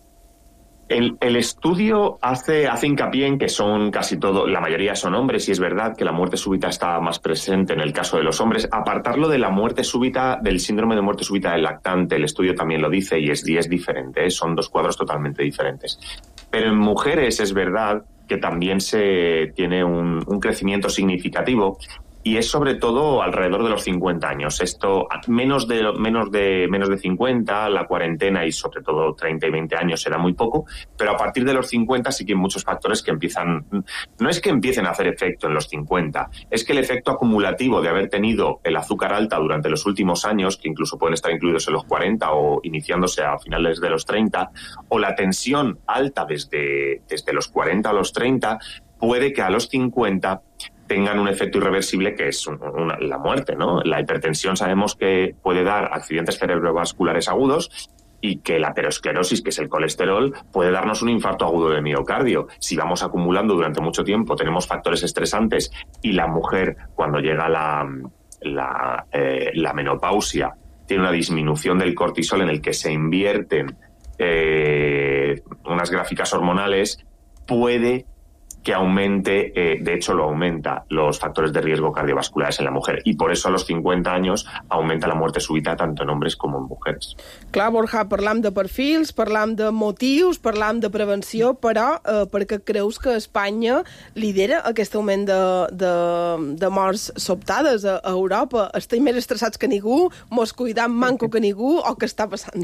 El, el estudio hace, hace hincapié en que son casi todo, la mayoría son hombres, y es verdad que la muerte súbita está más presente en el caso de los hombres. Apartarlo de la muerte súbita, del síndrome de muerte súbita del lactante, el estudio también lo dice y es, y es diferente, ¿eh? Son dos cuadros totalmente diferentes. Pero en mujeres es verdad que también se tiene un, un crecimiento significativo, y es sobre todo alrededor de los cincuenta años. Esto, menos de, menos de, menos de cincuenta, la cuarentena y sobre todo treinta y veinte años será muy poco, pero a partir de los cincuenta sí que hay muchos factores que empiezan, no es que empiecen a hacer efecto en los cincuenta, es que el efecto acumulativo de haber tenido el azúcar alta durante los últimos años, que incluso pueden estar incluidos en los cuarenta o iniciándose a finales de los treinta, o la tensión alta desde, desde los cuarenta a los treinta, puede que a los cincuenta tengan un efecto irreversible que es una, la muerte, ¿no? La hipertensión sabemos que puede dar accidentes cerebrovasculares agudos y que la aterosclerosis, que es el colesterol, puede darnos un infarto agudo de miocardio. Si vamos acumulando durante mucho tiempo, tenemos factores estresantes y la mujer, cuando llega la, la, eh, la menopausia, tiene una disminución del cortisol en el que se invierten eh, unas gráficas hormonales, puede que aumente, eh, de hecho lo aumenta, los factores de riesgo cardiovasculares en la mujer. Y por eso a los cincuenta años aumenta la muerte súbita tanto en hombres como en mujeres. Clar, Borja, parlam de perfils, parlam de motius, parlam de prevenció, però eh, per què creus que Espanya lidera aquest augment de, de, de morts sobtades a, a Europa? Estem més estressats que ningú, mos cuidam manco que ningú, o què està passant?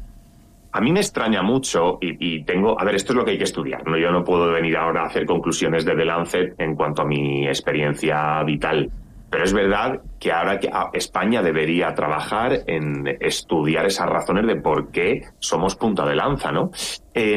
A mí me extraña mucho y, y tengo... A ver, esto es lo que hay que estudiar, ¿no? Yo no puedo venir ahora a hacer conclusiones de The Lancet en cuanto a mi experiencia vital. Pero es verdad que ahora que España debería trabajar en estudiar esas razones de por qué somos punta de lanza, ¿no? Eh,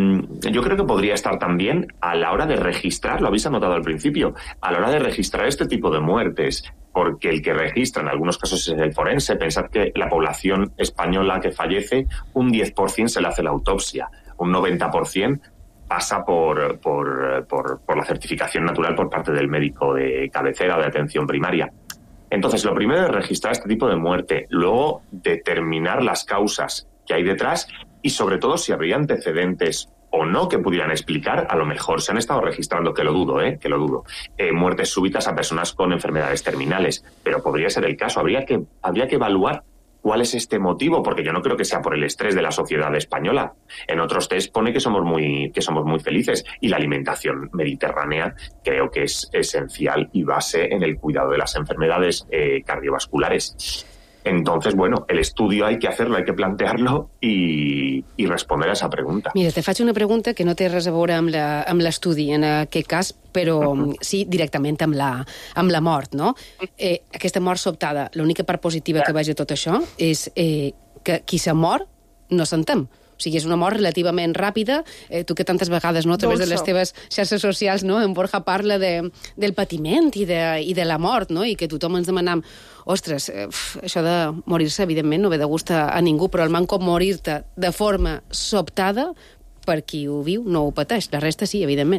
yo creo que podría estar también a la hora de registrar, lo habéis anotado al principio, a la hora de registrar este tipo de muertes, porque el que registra en algunos casos es el forense. Pensad que la población española que fallece, un diez por ciento se le hace la autopsia, un noventa por ciento pasa por, por, por, por la certificación natural por parte del médico de cabecera o de atención primaria. Entonces, lo primero es registrar este tipo de muerte, luego determinar las causas que hay detrás y, sobre todo, si habría antecedentes o no que pudieran explicar, a lo mejor se han estado registrando, que lo dudo, ¿eh? que lo dudo, eh, muertes súbitas a personas con enfermedades terminales, pero podría ser el caso. Habría que, habría que evaluar ¿cuál es este motivo? Porque yo no creo que sea por el estrés de la sociedad española. En otros test pone que somos muy, que somos muy felices. Y la alimentación mediterránea creo que es esencial y base en el cuidado de las enfermedades eh, cardiovasculares. Entonces, bueno, el estudio hay que hacerlo, hay que plantearlo i, i responder a esa pregunta. Mira, te faig una pregunta que no té res a veure amb la, amb l'estudi, en aquest cas, però uh-huh. sí directament amb la, amb la mort, no? Eh, aquesta mort sobtada, l'única part positiva que veig de tot això és eh, que qui se mor no s'entén. O sigui, és una mort relativament ràpida. Eh, tu que tantes vegades, no, a través de les teves xarxes socials, no, en Borja parla de, del patiment i de, i de la mort, no, i que tothom ens demanam, ostres, eh, això de morir-se, evidentment, no ve de gust a, a ningú, però el manco morir-te de forma sobtada, per qui ho viu, no ho pateix. La resta sí, evidentment.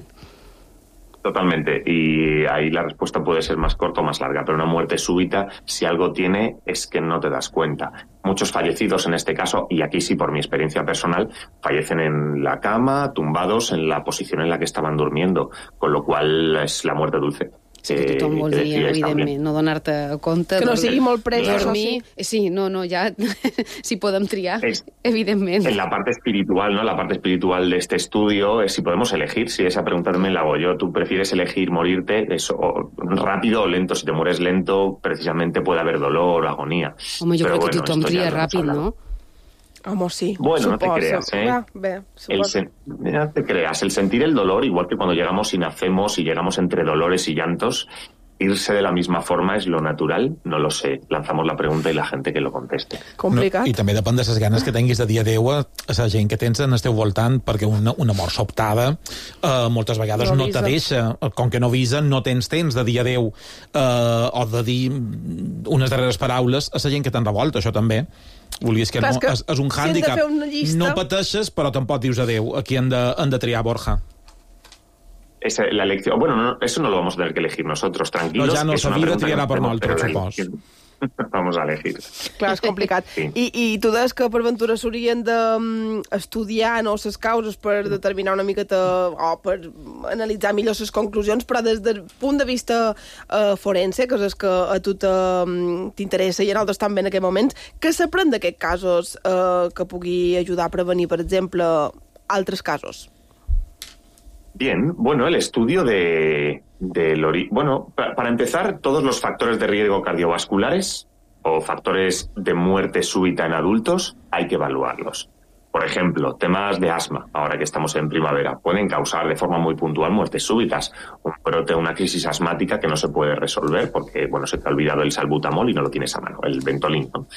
Totalmente, y ahí la respuesta puede ser más corta o más larga, pero una muerte súbita, si algo tiene, es que no te das cuenta. Muchos fallecidos en este caso, y aquí sí por mi experiencia personal, fallecen en la cama, tumbados en la posición en la que estaban durmiendo, con lo cual es la muerte dulce. Sí, que tothom voldria, evidentment, no donar-te compte. Que no sigui molt pres, claro. Dormir. Sí, no, no, ya si podem triar, es, evidentment. En la parte espiritual, ¿no? La parte espiritual de este estudio es si podemos elegir, si esa pregunta también la hago yo. ¿Tú prefieres elegir morirte eso, o rápido o lento? Si te mueres lento, precisamente puede haber dolor o agonía. Home, jo Pero crec bueno, que tothom tria ràpid, no? Home, sí. Bueno, suposo. no te creas, ¿eh? Ah, bé, el sen... No te creas. El sentir el dolor, igual que cuando llegamos y nacemos y llegamos entre dolores y llantos, irse de la misma forma es lo natural, no lo sé. Lanzamos la pregunta y la gente que lo conteste. Complicat. No, I també depèn de les ganes que tinguis de dir adéu a, a la gent que tens en el teu voltant, perquè una, una mort sobtada eh, moltes vegades no, no te deixa. Com que no avisa, no tens temps de dir adéu eh, o de dir unes darreres paraules a la gent que te'n revolta, això també. Vulguis que Clar, no, que és, és un hàndicap. Si no pateixes, però tampoc dius adéu. Aquí han de, han de triar, Borja. Esa, la elección, bueno, no, eso no lo vamos a tener que elegir nosotros, tranquilos. No, ja no, que la vida triarà per nosaltres, supos. Vamos a elegir. Clar, és complicat. Sí. I, I tu deies que per ventura s'haurien d'estudiar no, les causes per determinar una miqueta o per analitzar millor les conclusions, però des del punt de vista eh, forense, que és que a tu t'interessa i a nosaltres també en aquest moment, què s'aprèn d'aquests casos eh, que pugui ajudar a prevenir, per exemple, altres casos? Bien, bueno, el estudio de, de bueno, para, para empezar, todos los factores de riesgo cardiovasculares o factores de muerte súbita en adultos hay que evaluarlos. Por ejemplo, temas de asma, ahora que estamos en primavera, pueden causar de forma muy puntual muertes súbitas. Un brote, una crisis asmática que no se puede resolver porque, bueno, se te ha olvidado el salbutamol y no lo tienes a mano, el Ventolin, ¿no?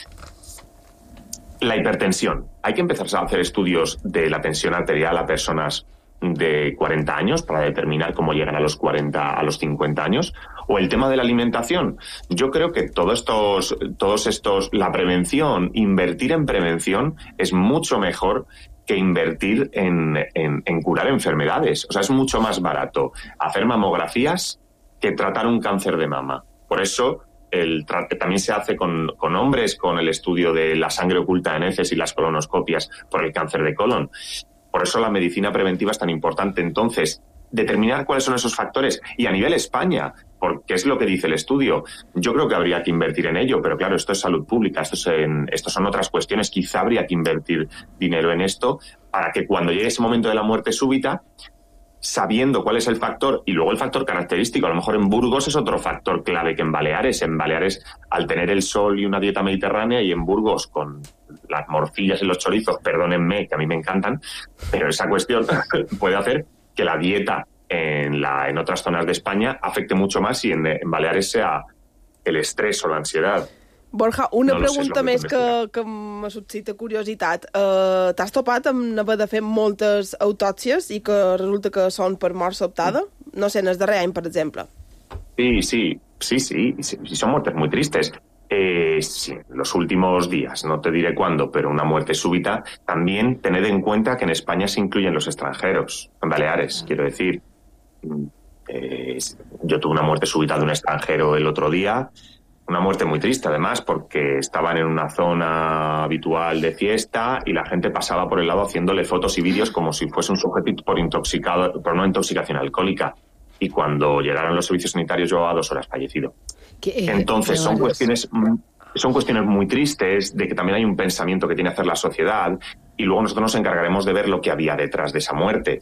La hipertensión. Hay que empezar a hacer estudios de la tensión arterial a personas de cuarenta años para determinar cómo llegan a los cuarenta, a los cincuenta años, o el tema de la alimentación. Yo creo que todos estos, todos estos, la prevención, invertir en prevención es mucho mejor que invertir en, en, en curar enfermedades. O sea, es mucho más barato hacer mamografías que tratar un cáncer de mama. Por eso el también se hace con, con hombres con el estudio de la sangre oculta en heces y las colonoscopias por el cáncer de colon. Por eso la medicina preventiva es tan importante. Entonces, determinar cuáles son esos factores. Y a nivel España, porque es lo que dice el estudio, yo creo que habría que invertir en ello, pero claro, esto es salud pública, esto, es en, esto son otras cuestiones, quizá habría que invertir dinero en esto para que cuando llegue ese momento de la muerte súbita, sabiendo cuál es el factor y luego el factor característico, a lo mejor en Burgos es otro factor clave que en Baleares. En Baleares, al tener el sol y una dieta mediterránea, y en Burgos con las morcillas y los chorizos, perdónenme, que a mí me encantan, pero esa cuestión puede hacer que la dieta en, la, en otras zonas de España afecte mucho más y en, en Baleares sea el estrés o la ansiedad. Borja, una no, no pregunta sé, més que, que me suscita curiositat. Uh, T'has topat amb haver de fer moltes autòpsies i que resulta que són per mort sobtada? No sé, en el darrer any, per exemple. Sí, sí, sí, sí, sí, sí son muertes muy tristes. Eh, sí, los últimos días, no te diré cuándo, pero una muerte súbita. También tened en cuenta que en España se incluyen los extranjeros, en Baleares, quiero decir. Eh, yo tuve una muerte súbita de un extranjero el otro día. Una muerte muy triste, además, porque estaban en una zona habitual de fiesta y la gente pasaba por el lado haciéndole fotos y vídeos como si fuese un sujeto por, intoxicado, por una intoxicación alcohólica. Y cuando llegaron los servicios sanitarios, llevaba dos horas fallecido. Entonces, son cuestiones, son cuestiones muy tristes, de que también hay un pensamiento que tiene que hacer la sociedad, y luego nosotros nos encargaremos de ver lo que había detrás de esa muerte.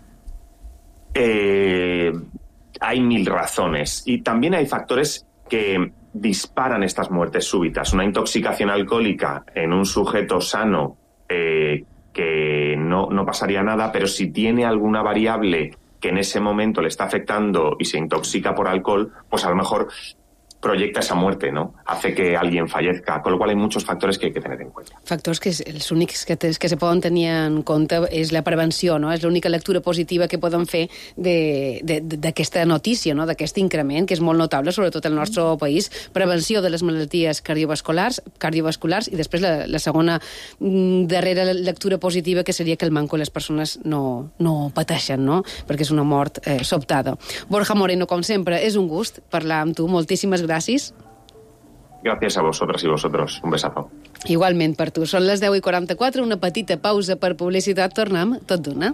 Eh, hay mil razones. Y también hay factores que disparan estas muertes súbitas. Una intoxicación alcohólica en un sujeto sano eh, que no, no pasaría nada, pero si tiene alguna variable que en ese momento le está afectando y se intoxica por alcohol, pues a lo mejor proyecta esa muerte, no? Hace que alguien fallezca, con lo cual hay muchos factors que hay que tener en cuenta. Factors que els únics que, que se poden tenir en compte és la prevenció, no? És l'única lectura positiva que poden fer d'aquesta notícia, no? D'aquest increment, que és molt notable, sobretot al nostre país. Prevenció de les malalties cardiovasculars, cardiovasculars i després la, la segona darrera lectura positiva, que seria que el manco les persones no, no pateixen, no? Perquè és una mort eh, sobtada. Borja Moreno, com sempre, és un gust parlar amb tu. Moltíssimes gràcies. Gracias. Gracias a vosotras y vosotros. Un besazo. Igualment per tu. Són les deu i quaranta-quatre, una petita pausa per publicitat. Tornem tot d'una.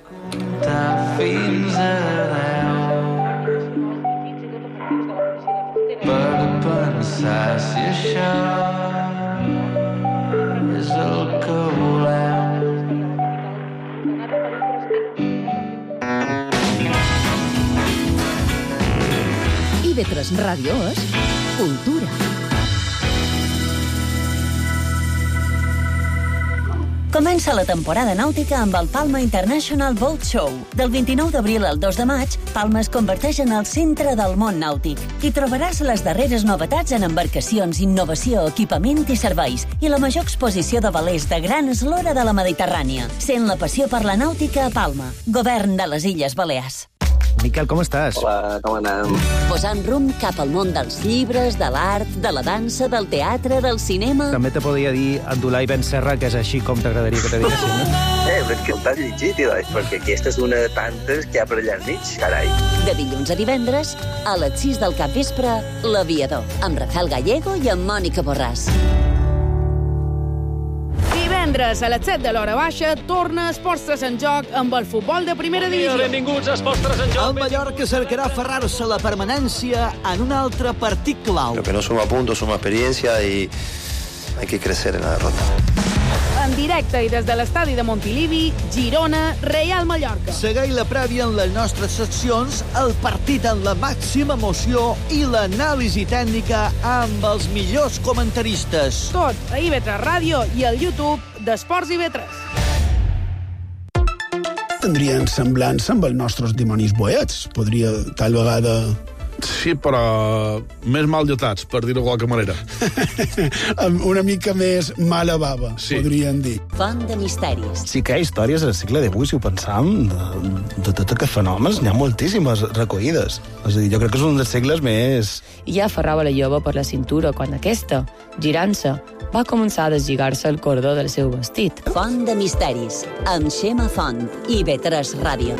Fins a deu per pensar si això és el que volem. I ve tres Ràdio és Cultura. Comença la temporada nàutica amb el Palma International Boat Show. Del vint-i-nou d'abril al dos de maig, Palma es converteix en el centre del món nàutic. Hi trobaràs les darreres novetats en embarcacions, innovació, equipament i serveis, i la major exposició de velers de gran eslora de la Mediterrània. Sent la passió per la nàutica a Palma. Govern de les Illes Balears. Miquel, com estàs? Hola, com anem? Posant rumb cap al món dels llibres, de l'art, de la dansa, del teatre, del cinema... També te podria dir Abdulai Ben Serra, que és així com t'agradaria que te diguessin, no? Eh, però és que t'has llegit, tio, perquè aquesta és una de tantes que hi ha per allà al mig, carai. De dilluns a divendres, a les sis del capvespre, L'Aviador, amb Rafael Gallego i amb Mònica Borràs. Divendres a les set de l'hora baixa torna Esports tres en joc amb el futbol de primera divisió. Benvinguts a Esports tres en joc. El Mallorca cercarà aferrar-se a la permanència en un altre partit clau. Lo que no suma puntos, suma experiencia y hay que crecer en la derrota. En directe i des de l'estadi de Montilivi, Girona, Real Mallorca. Segueix la prèvia en les nostres seccions, el partit en la màxima emoció i l'anàlisi tècnica amb els millors comentaristes. Tot a I V tres Ràdio i al YouTube d'Esports I V tres. Tindrien semblança amb els nostres dimonis boets. Podria, tal vegada... Sí, però més mal dotats, per dir-ho de qualque manera. Una mica més mala bava, sí. Podríem dir. Font de misteris. Sí que hi ha històries al segle divuit, si ho pensam, de, de tots aquests fenòmens. N'hi ha moltíssimes recollides. És a dir, jo crec que és un dels segles més... I ja aferrava la jove per la cintura quan aquesta, girant-se, va començar a deslligar-se el cordó del seu vestit. Font de misteris, amb Xema Font, I V tres Ràdio.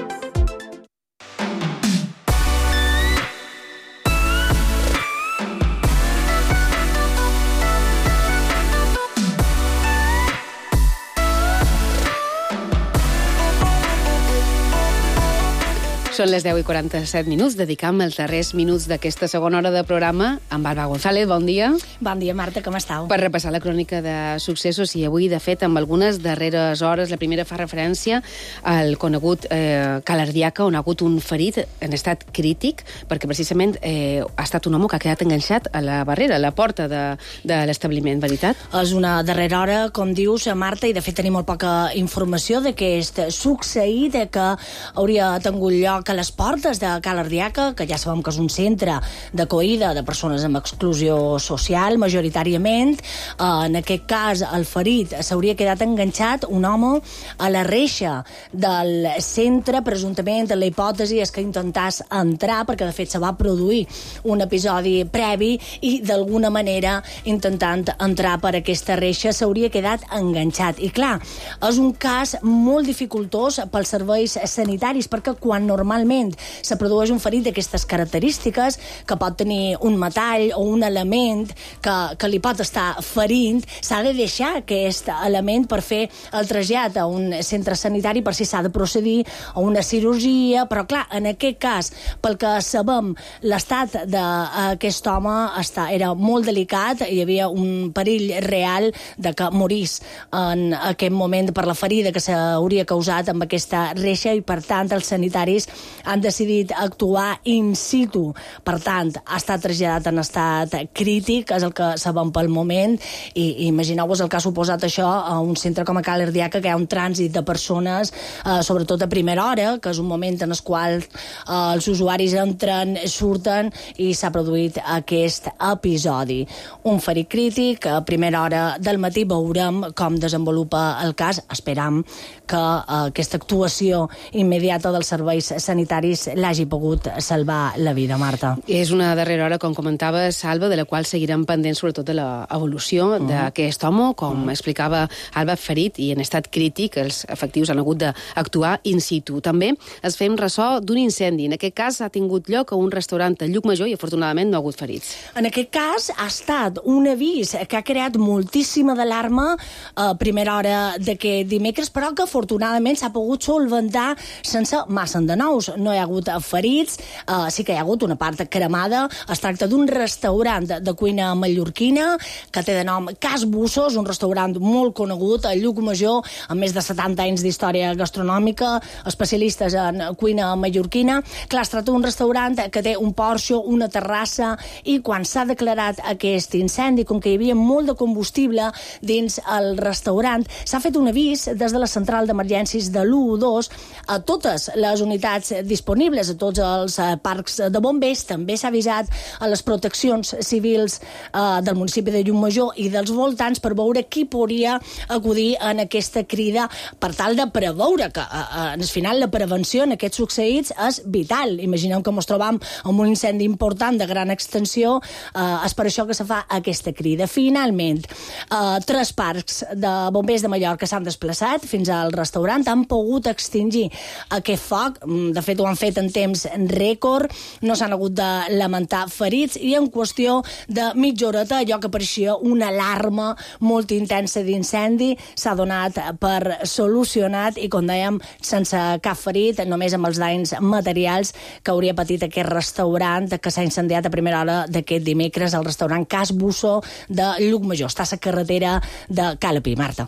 Són les deu i quaranta-set minuts. Dedicam els darrers minuts d'aquesta segona hora de programa amb Alba González. Bon dia. Bon dia, Marta, com estàu? Per repassar la crònica de successos i avui, de fet, amb algunes darreres hores. La primera fa referència al conegut eh, Calardiaca, on ha hagut un ferit en estat crític, perquè precisament eh, ha estat un home que ha quedat enganxat a la barrera, a la porta de, de l'establiment, veritat? És una darrera hora, com dius, Marta, i de fet tenim molt poca informació d'aquest succeït que hauria tingut lloc a les portes de Calardiaca, que ja sabem que és un centre d'acollida de persones amb exclusió social, majoritàriament. En aquest cas, el ferit s'hauria quedat enganxat un home a la reixa del centre, presumptament la hipòtesi és que intentàs entrar, perquè de fet se va produir un episodi previ i d'alguna manera, intentant entrar per aquesta reixa, s'hauria quedat enganxat. I clar, és un cas molt dificultós pels serveis sanitaris, perquè quan normalment se produeix un ferit d'aquestes característiques, que pot tenir un metall o un element que, que li pot estar ferint, s'ha de deixar aquest element per fer el trasllat a un centre sanitari, per si s'ha de procedir a una cirurgia, però clar, en aquest cas, pel que sabem, l'estat d'aquest home està, era molt delicat, hi havia un perill real de que morís en aquest moment per la ferida que s'hauria causat amb aquesta reixa, i per tant els sanitaris han decidit actuar in situ. Per tant, ha estat traslladat en estat crític, és el que sabem pel moment, i, i imagineu-vos el que ha suposat això a un centre com a Calardiaca, que hi ha un trànsit de persones, eh, sobretot a primera hora, que és un moment en el qual eh, els usuaris entren, surten, i s'ha produït aquest episodi. Un ferit crític, a primera hora del matí veurem com desenvolupa el cas, esperam que eh, aquesta actuació immediata dels serveis sanitaris l'hagi pogut salvar la vida, Marta. És una darrera hora, com comentava Alba, de la qual seguirem pendents sobretot de l'evolució uh -huh. d'aquest home, com uh -huh. explicava Alba, ferit i en estat crític. Els efectius han hagut d'actuar in situ. També es fem ressò d'un incendi. En aquest cas ha tingut lloc a un restaurant a Llucmajor i afortunadament no ha hagut ferits. En aquest cas ha estat un avís que ha creat moltíssima d'alarma a primera hora d'aquest dimecres, però que afortunadament s'ha pogut solventar sense massa de nous. No hi ha hagut ferits, eh, sí que hi ha hagut una part cremada. Es tracta d'un restaurant de, de cuina mallorquina que té de nom Cas Bussos, un restaurant molt conegut a Llucmajor, amb més de setanta anys d'història gastronòmica, especialistes en cuina mallorquina. Clar, es tracta d'un restaurant que té un porxo, una terrassa, i quan s'ha declarat aquest incendi, com que hi havia molt de combustible dins el restaurant, s'ha fet un avís des de la central d'emergències de l'u dos a totes les unitats disponibles, a tots els eh, parcs de bombers. També s'ha avisat a les proteccions civils eh, del municipi de Llucmajor i dels voltants per veure qui podria acudir en aquesta crida per tal de preveure que, eh, al final, la prevenció en aquests succeïts és vital. Imagineu que ens trobam amb un incendi important de gran extensió, eh, és per això que se fa aquesta crida. Finalment, eh, tres parcs de bombers de Mallorca s'han desplaçat fins al restaurant, han pogut extingir aquest foc. De fet, ho han fet en temps rècord, no s'han hagut de lamentar ferits, i en qüestió de mitja horeta, allò que pareixia una alarma molt intensa d'incendi s'ha donat per solucionat, i com dèiem, sense cap ferit, només amb els danys materials que hauria patit aquest restaurant que s'ha incendiat a primera hora d'aquest dimecres, el restaurant Cas Busso de Llucmajor. Està a la carretera de Calapí, Marta.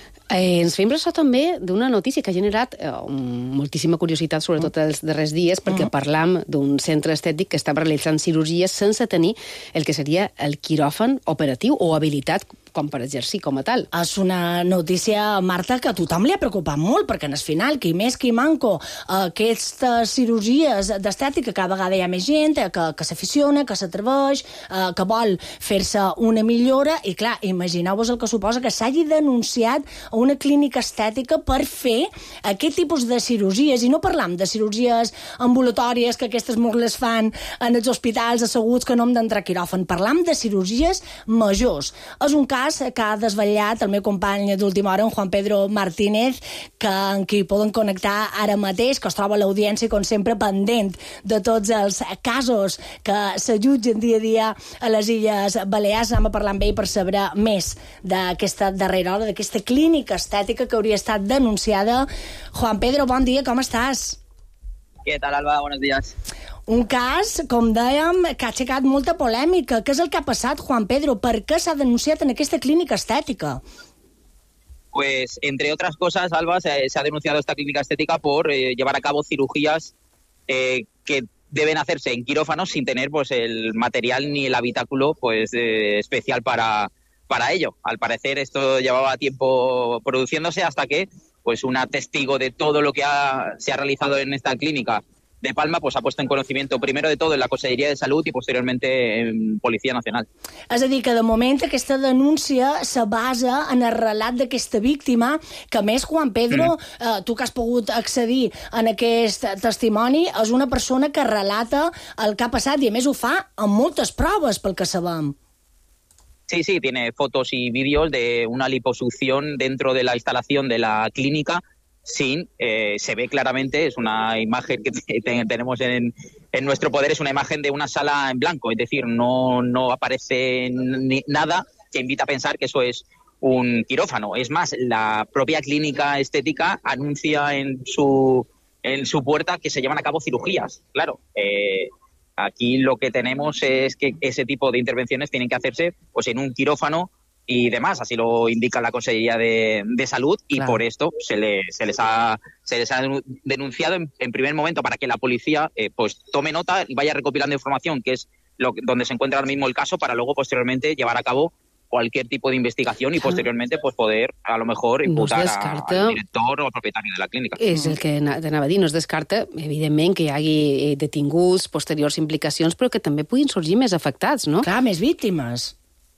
Eh, ens fem ressò també d'una notícia que ha generat eh, moltíssima curiositat, sobretot els darrers dies, perquè uh-huh. parlam d'un centre estètic que estava realitzant cirurgies sense tenir el que seria el quiròfan operatiu o habilitat com per exercir com a tal. És una notícia, Marta, que a tothom li ha preocupat molt, perquè en el final, qui més qui manco, aquestes cirurgies d'estètica, cada vegada hi ha més gent que, que s'aficiona, que s'atreveix, eh, que vol fer-se una millora, i clar, imagineu-vos el que suposa que s'hagi denunciat a una clínica estètica per fer aquest tipus de cirurgies, i no parlam de cirurgies ambulatòries, que aquestes molt les fan en els hospitals asseguts que no hem d'entrar a quiròfan, parlam de cirurgies majors. És un cas que ha desvetllat el meu company d'última hora, en Juan Pedro Martínez, que, en qui poden connectar ara mateix, que es troba a l'audiència, com sempre, pendent de tots els casos que s'ajutgen dia a dia a les Illes Balears. Anem a parlar amb ell per saber més d'aquesta darrera hora, d'aquesta clínica estètica que hauria estat denunciada. Juan Pedro, bon dia, com estàs? Què tal, Alba? Buenos días. Un cas, com dèiem, que ha aixecat molta polèmica. Què és el que ha passat, Juan Pedro? Per què s'ha denunciat en aquesta clínica estética? Pues, entre otras cosas, Alba, se, se ha denunciado esta clínica estética por eh, llevar a cabo cirugías eh, que deben hacerse en quirófanos sin tener pues el material ni el habitáculo pues eh, especial para, para ello. Al parecer esto llevaba tiempo produciéndose hasta que pues una testigo de todo lo que ha, se ha realizado en esta clínica de Palma pues ha puesto en conocimiento primero de todo en la Conselleria de Salut i posteriorment en Policia Nacional. És a dir, que de moment aquesta denúncia se basa en el relat d'aquesta víctima, que a més, Juan Pedro, mm. eh, tu que has pogut accedir en aquest testimoni, és una persona que relata el que ha passat i a més ho fa amb moltes proves, pel que sabem. Sí, sí, tiene fotos y vídeos de una liposucción dentro de la instalación de la clínica. Sí, eh, se ve claramente, es una imagen que te, te, tenemos en, en nuestro poder, es una imagen de una sala en blanco, es decir, no, no aparece ni, nada que invita a pensar que eso es un quirófano. Es más, la propia clínica estética anuncia en su, en su puerta que se llevan a cabo cirugías. Claro, eh, aquí lo que tenemos es que ese tipo de intervenciones tienen que hacerse pues, en un quirófano y demás, así lo indica la Consellería de, de Salud y claro. Por esto se, le, se, les ha, se les ha denunciado en, en primer momento para que la policía eh, pues tome nota y vaya recopilando información, que es lo, donde se encuentra ahora mismo el caso, para luego posteriormente llevar a cabo cualquier tipo de investigación y posteriormente pues poder a lo mejor imputar no descarta... al director o al propietari de la clínica. És el que anava a dir, no es descarta, evidentment, que hi hagi detinguts, posteriors implicacions, però que també puguin sorgir més afectats, no? Clar, més víctimes.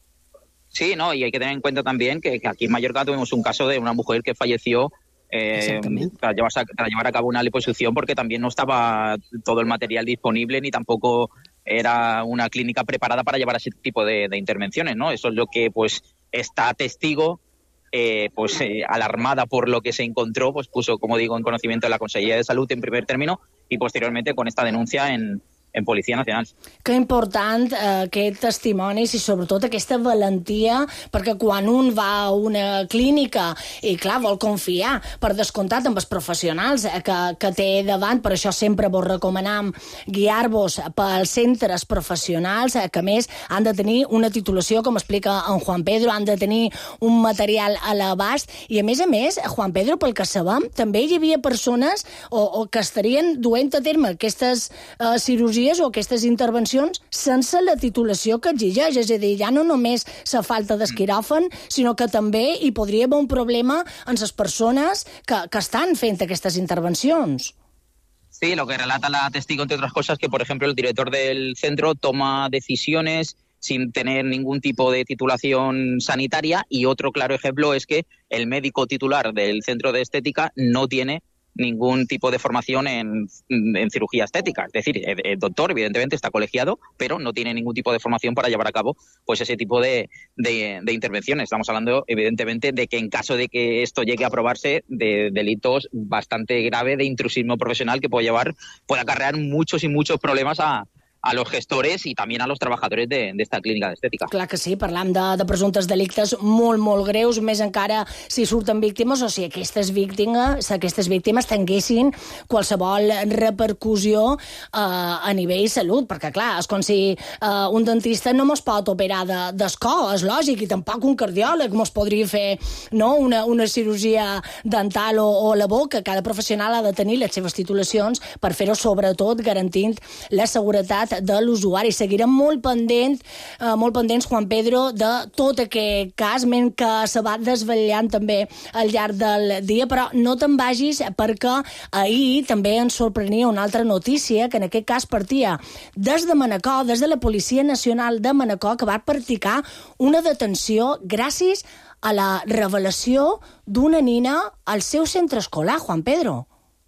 Sí, no, y hay que tener en cuenta también que, que aquí en Mallorca tuvimos un caso de una mujer que falleció eh, tras, llevar, tras llevar a cabo una liposucción porque también no estaba todo el material disponible ni tampoco era una clínica preparada para llevar ese tipo de, de intervenciones, ¿no? Eso es lo que, pues, esta testigo, eh, pues, eh, alarmada por lo que se encontró, pues puso, como digo, en conocimiento de la Conselleria de Salud en primer término y posteriormente con esta denuncia en en Policia Nacional. Que important eh, aquest testimoni i sobretot aquesta valentia, perquè quan un va a una clínica i clar, vol confiar, per descomptat amb els professionals eh, que, que té davant, per això sempre vos recomanam guiar-vos pels centres professionals, eh, que a més han de tenir una titulació, com explica en Juan Pedro, han de tenir un material a l'abast i a més a més, Juan Pedro, pel que sabem, també hi havia persones o, o que estarien duent a terme aquestes eh, cirurgies o aquestes intervencions sense la titulació que exigeix. És a dir, ja no només la falta d'esquiròfan, sinó que també hi podria haver un problema en les persones que, que estan fent aquestes intervencions. Sí, lo que relata la testigo, entre otras cosas, que, por ejemplo, el director del centro toma decisiones sin tener ningún tipo de titulación sanitaria y otro claro ejemplo es que el médico titular del centro de estética no tiene ningún tipo de formación en, en cirugía estética. Es decir, el, el doctor evidentemente está colegiado, pero no tiene ningún tipo de formación para llevar a cabo pues ese tipo de, de, de intervenciones. Estamos hablando evidentemente de que en caso de que esto llegue a aprobarse, de delitos bastante graves de intrusismo profesional que puede llevar, puede acarrear muchos y muchos problemas a a los gestores i també a los trabajadores d'esta de, clínica d'estètica. Clar que sí, parlam de, de presumptes delictes molt, molt greus, més encara si surten víctimes o si aquestes víctimes, si aquestes víctimes tinguessin qualsevol repercussió eh, a nivell salut, perquè clar, és com si eh, un dentista no mos pot operar d'escó, de, és lògic, i tampoc un cardiòleg mos podria fer no, una, una cirurgia dental o, o la boca. Cada professional ha de tenir les seves titulacions per fer-ho, sobretot garantint la seguretat de l'usuari. Seguirem molt pendent, eh, molt pendents, Juan Pedro, de tot aquest cas, men que se va desvetllant també al llarg del dia, però no te'n vagis perquè ahir també ens sorprenia una altra notícia, que en aquest cas partia des de Manacor, des de la Policia Nacional de Manacor, que va practicar una detenció gràcies a la revelació d'una nina al seu centre escolar, Juan Pedro.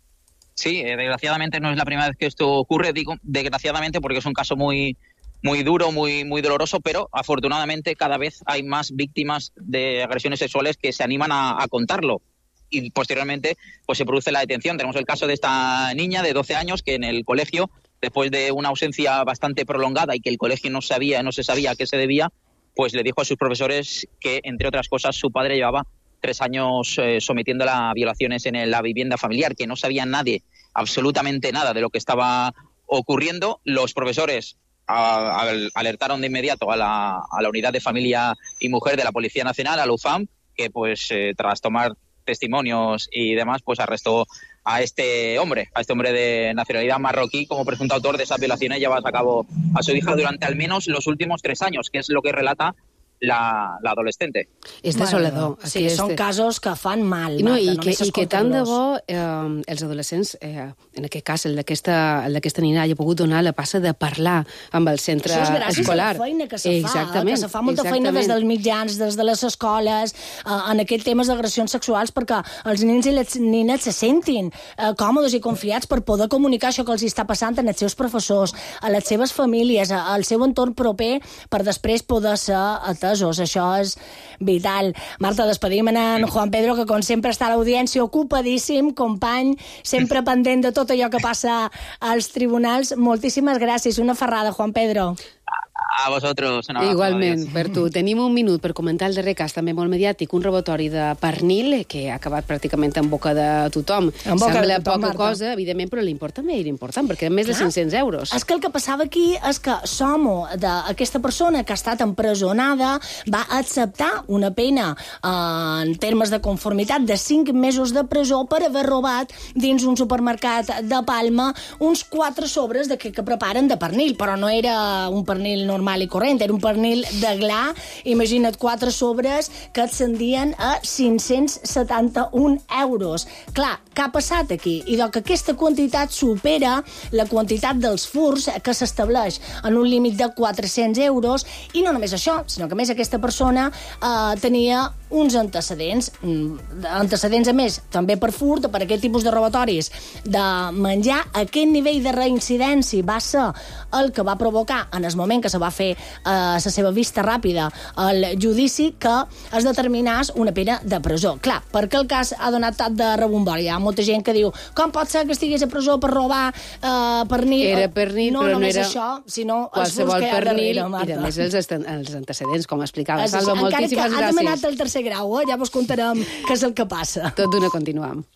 Sí, eh, desgraciadamente no es la primera vez que esto ocurre, digo desgraciadamente porque es un caso muy, muy duro, muy, muy doloroso, pero afortunadamente cada vez hay más víctimas de agresiones sexuales que se animan a, a contarlo y posteriormente pues se produce la detención. Tenemos el caso de esta niña de doce años que en el colegio, después de una ausencia bastante prolongada y que el colegio no sabía, no se sabía a qué se debía, pues le dijo a sus profesores que, entre otras cosas, su padre llevaba tres años eh, sometiéndola a violaciones en la vivienda familiar, que no sabía nadie absolutamente nada de lo que estaba ocurriendo. Los profesores a, a, alertaron de inmediato a la, a la Unidad de Familia y Mujer de la Policía Nacional, a la U F A M, que pues eh, tras tomar testimonios y demás, pues arrestó a este hombre, a este hombre de nacionalidad marroquí como presunto autor de esas violaciones llevadas a cabo a su hija durante al menos los últimos tres años, que es lo que relata la, la adolescente. És desolador. Bueno, sí, són casos que fan mal. No, Marta, i, que, i que tant de bo escoltar-los. eh, els adolescents, eh, en aquest cas el d'aquesta el d'aquesta nina, hagi pogut donar la passa de parlar amb el centre Això és gràcies escolar. a la feina que se fa, Exactament, que se fa molta feina des dels mitjans, des de les escoles, eh, en aquest temes d'agressions sexuals, perquè els nens i les nines se sentin eh, còmodes i confiats per poder comunicar això que els està passant als seus professors, a les seves famílies, al seu entorn proper, per després poder ser atesos. Això és vital. Marta, despedim en Juan Pedro, que com sempre està a l'audiència ocupadíssim, company, sempre pendent de tot allò que passa als tribunals. Moltíssimes gràcies. Una ferrada, Juan Pedro. A vosotros. Una Igualment, per tu. Tenim un minut per comentar el darrer cas, també molt mediàtic, un robatori de pernil, que ha acabat pràcticament en boca de tothom. En boca Sembla de tothom, poca Marta. cosa, evidentment, però l'importa també era important, perquè més de Clar. cinc-cents euros. És que el que passava aquí és que Somo, d'aquesta persona que ha estat empresonada, va acceptar una pena eh, en termes de conformitat de cinc mesos de presó per haver robat dins un supermercat de Palma uns quatre sobres de que, que preparen de pernil, però no era un pernil normal i corrent, era un pernil de gla. Imagina't, quatre sobres que ascendien a cinc-cents setanta-un euros. Clar, què ha passat aquí? I doncs que aquesta quantitat supera la quantitat dels furs que s'estableix en un límit de quatre-cents euros, i no només això, sinó que a més aquesta persona eh, tenia uns antecedents, mm, antecedents a més, també per furt, per aquest tipus de robatoris de menjar. Aquest nivell de reincidència va ser el que va provocar, en el moment que se va fer eh, la seva vista ràpida al judici, que es determinés una pena de presó. Clar, perquè el cas ha donat tant de rebombori. Hi ha molta gent que diu, com pot ser que estigués a presó per robar eh, pernil? Era pernil, no, però no només era això, sinó els furs qualsevol que hi ha pernil, darrere, Marta. i a més els, esten- els antecedents, com explicava És Salva, així. Encara moltíssimes que ha gràcies. demanat el tercer grau, eh? Ja vos contarem què és el que passa. Tot d'una continuam.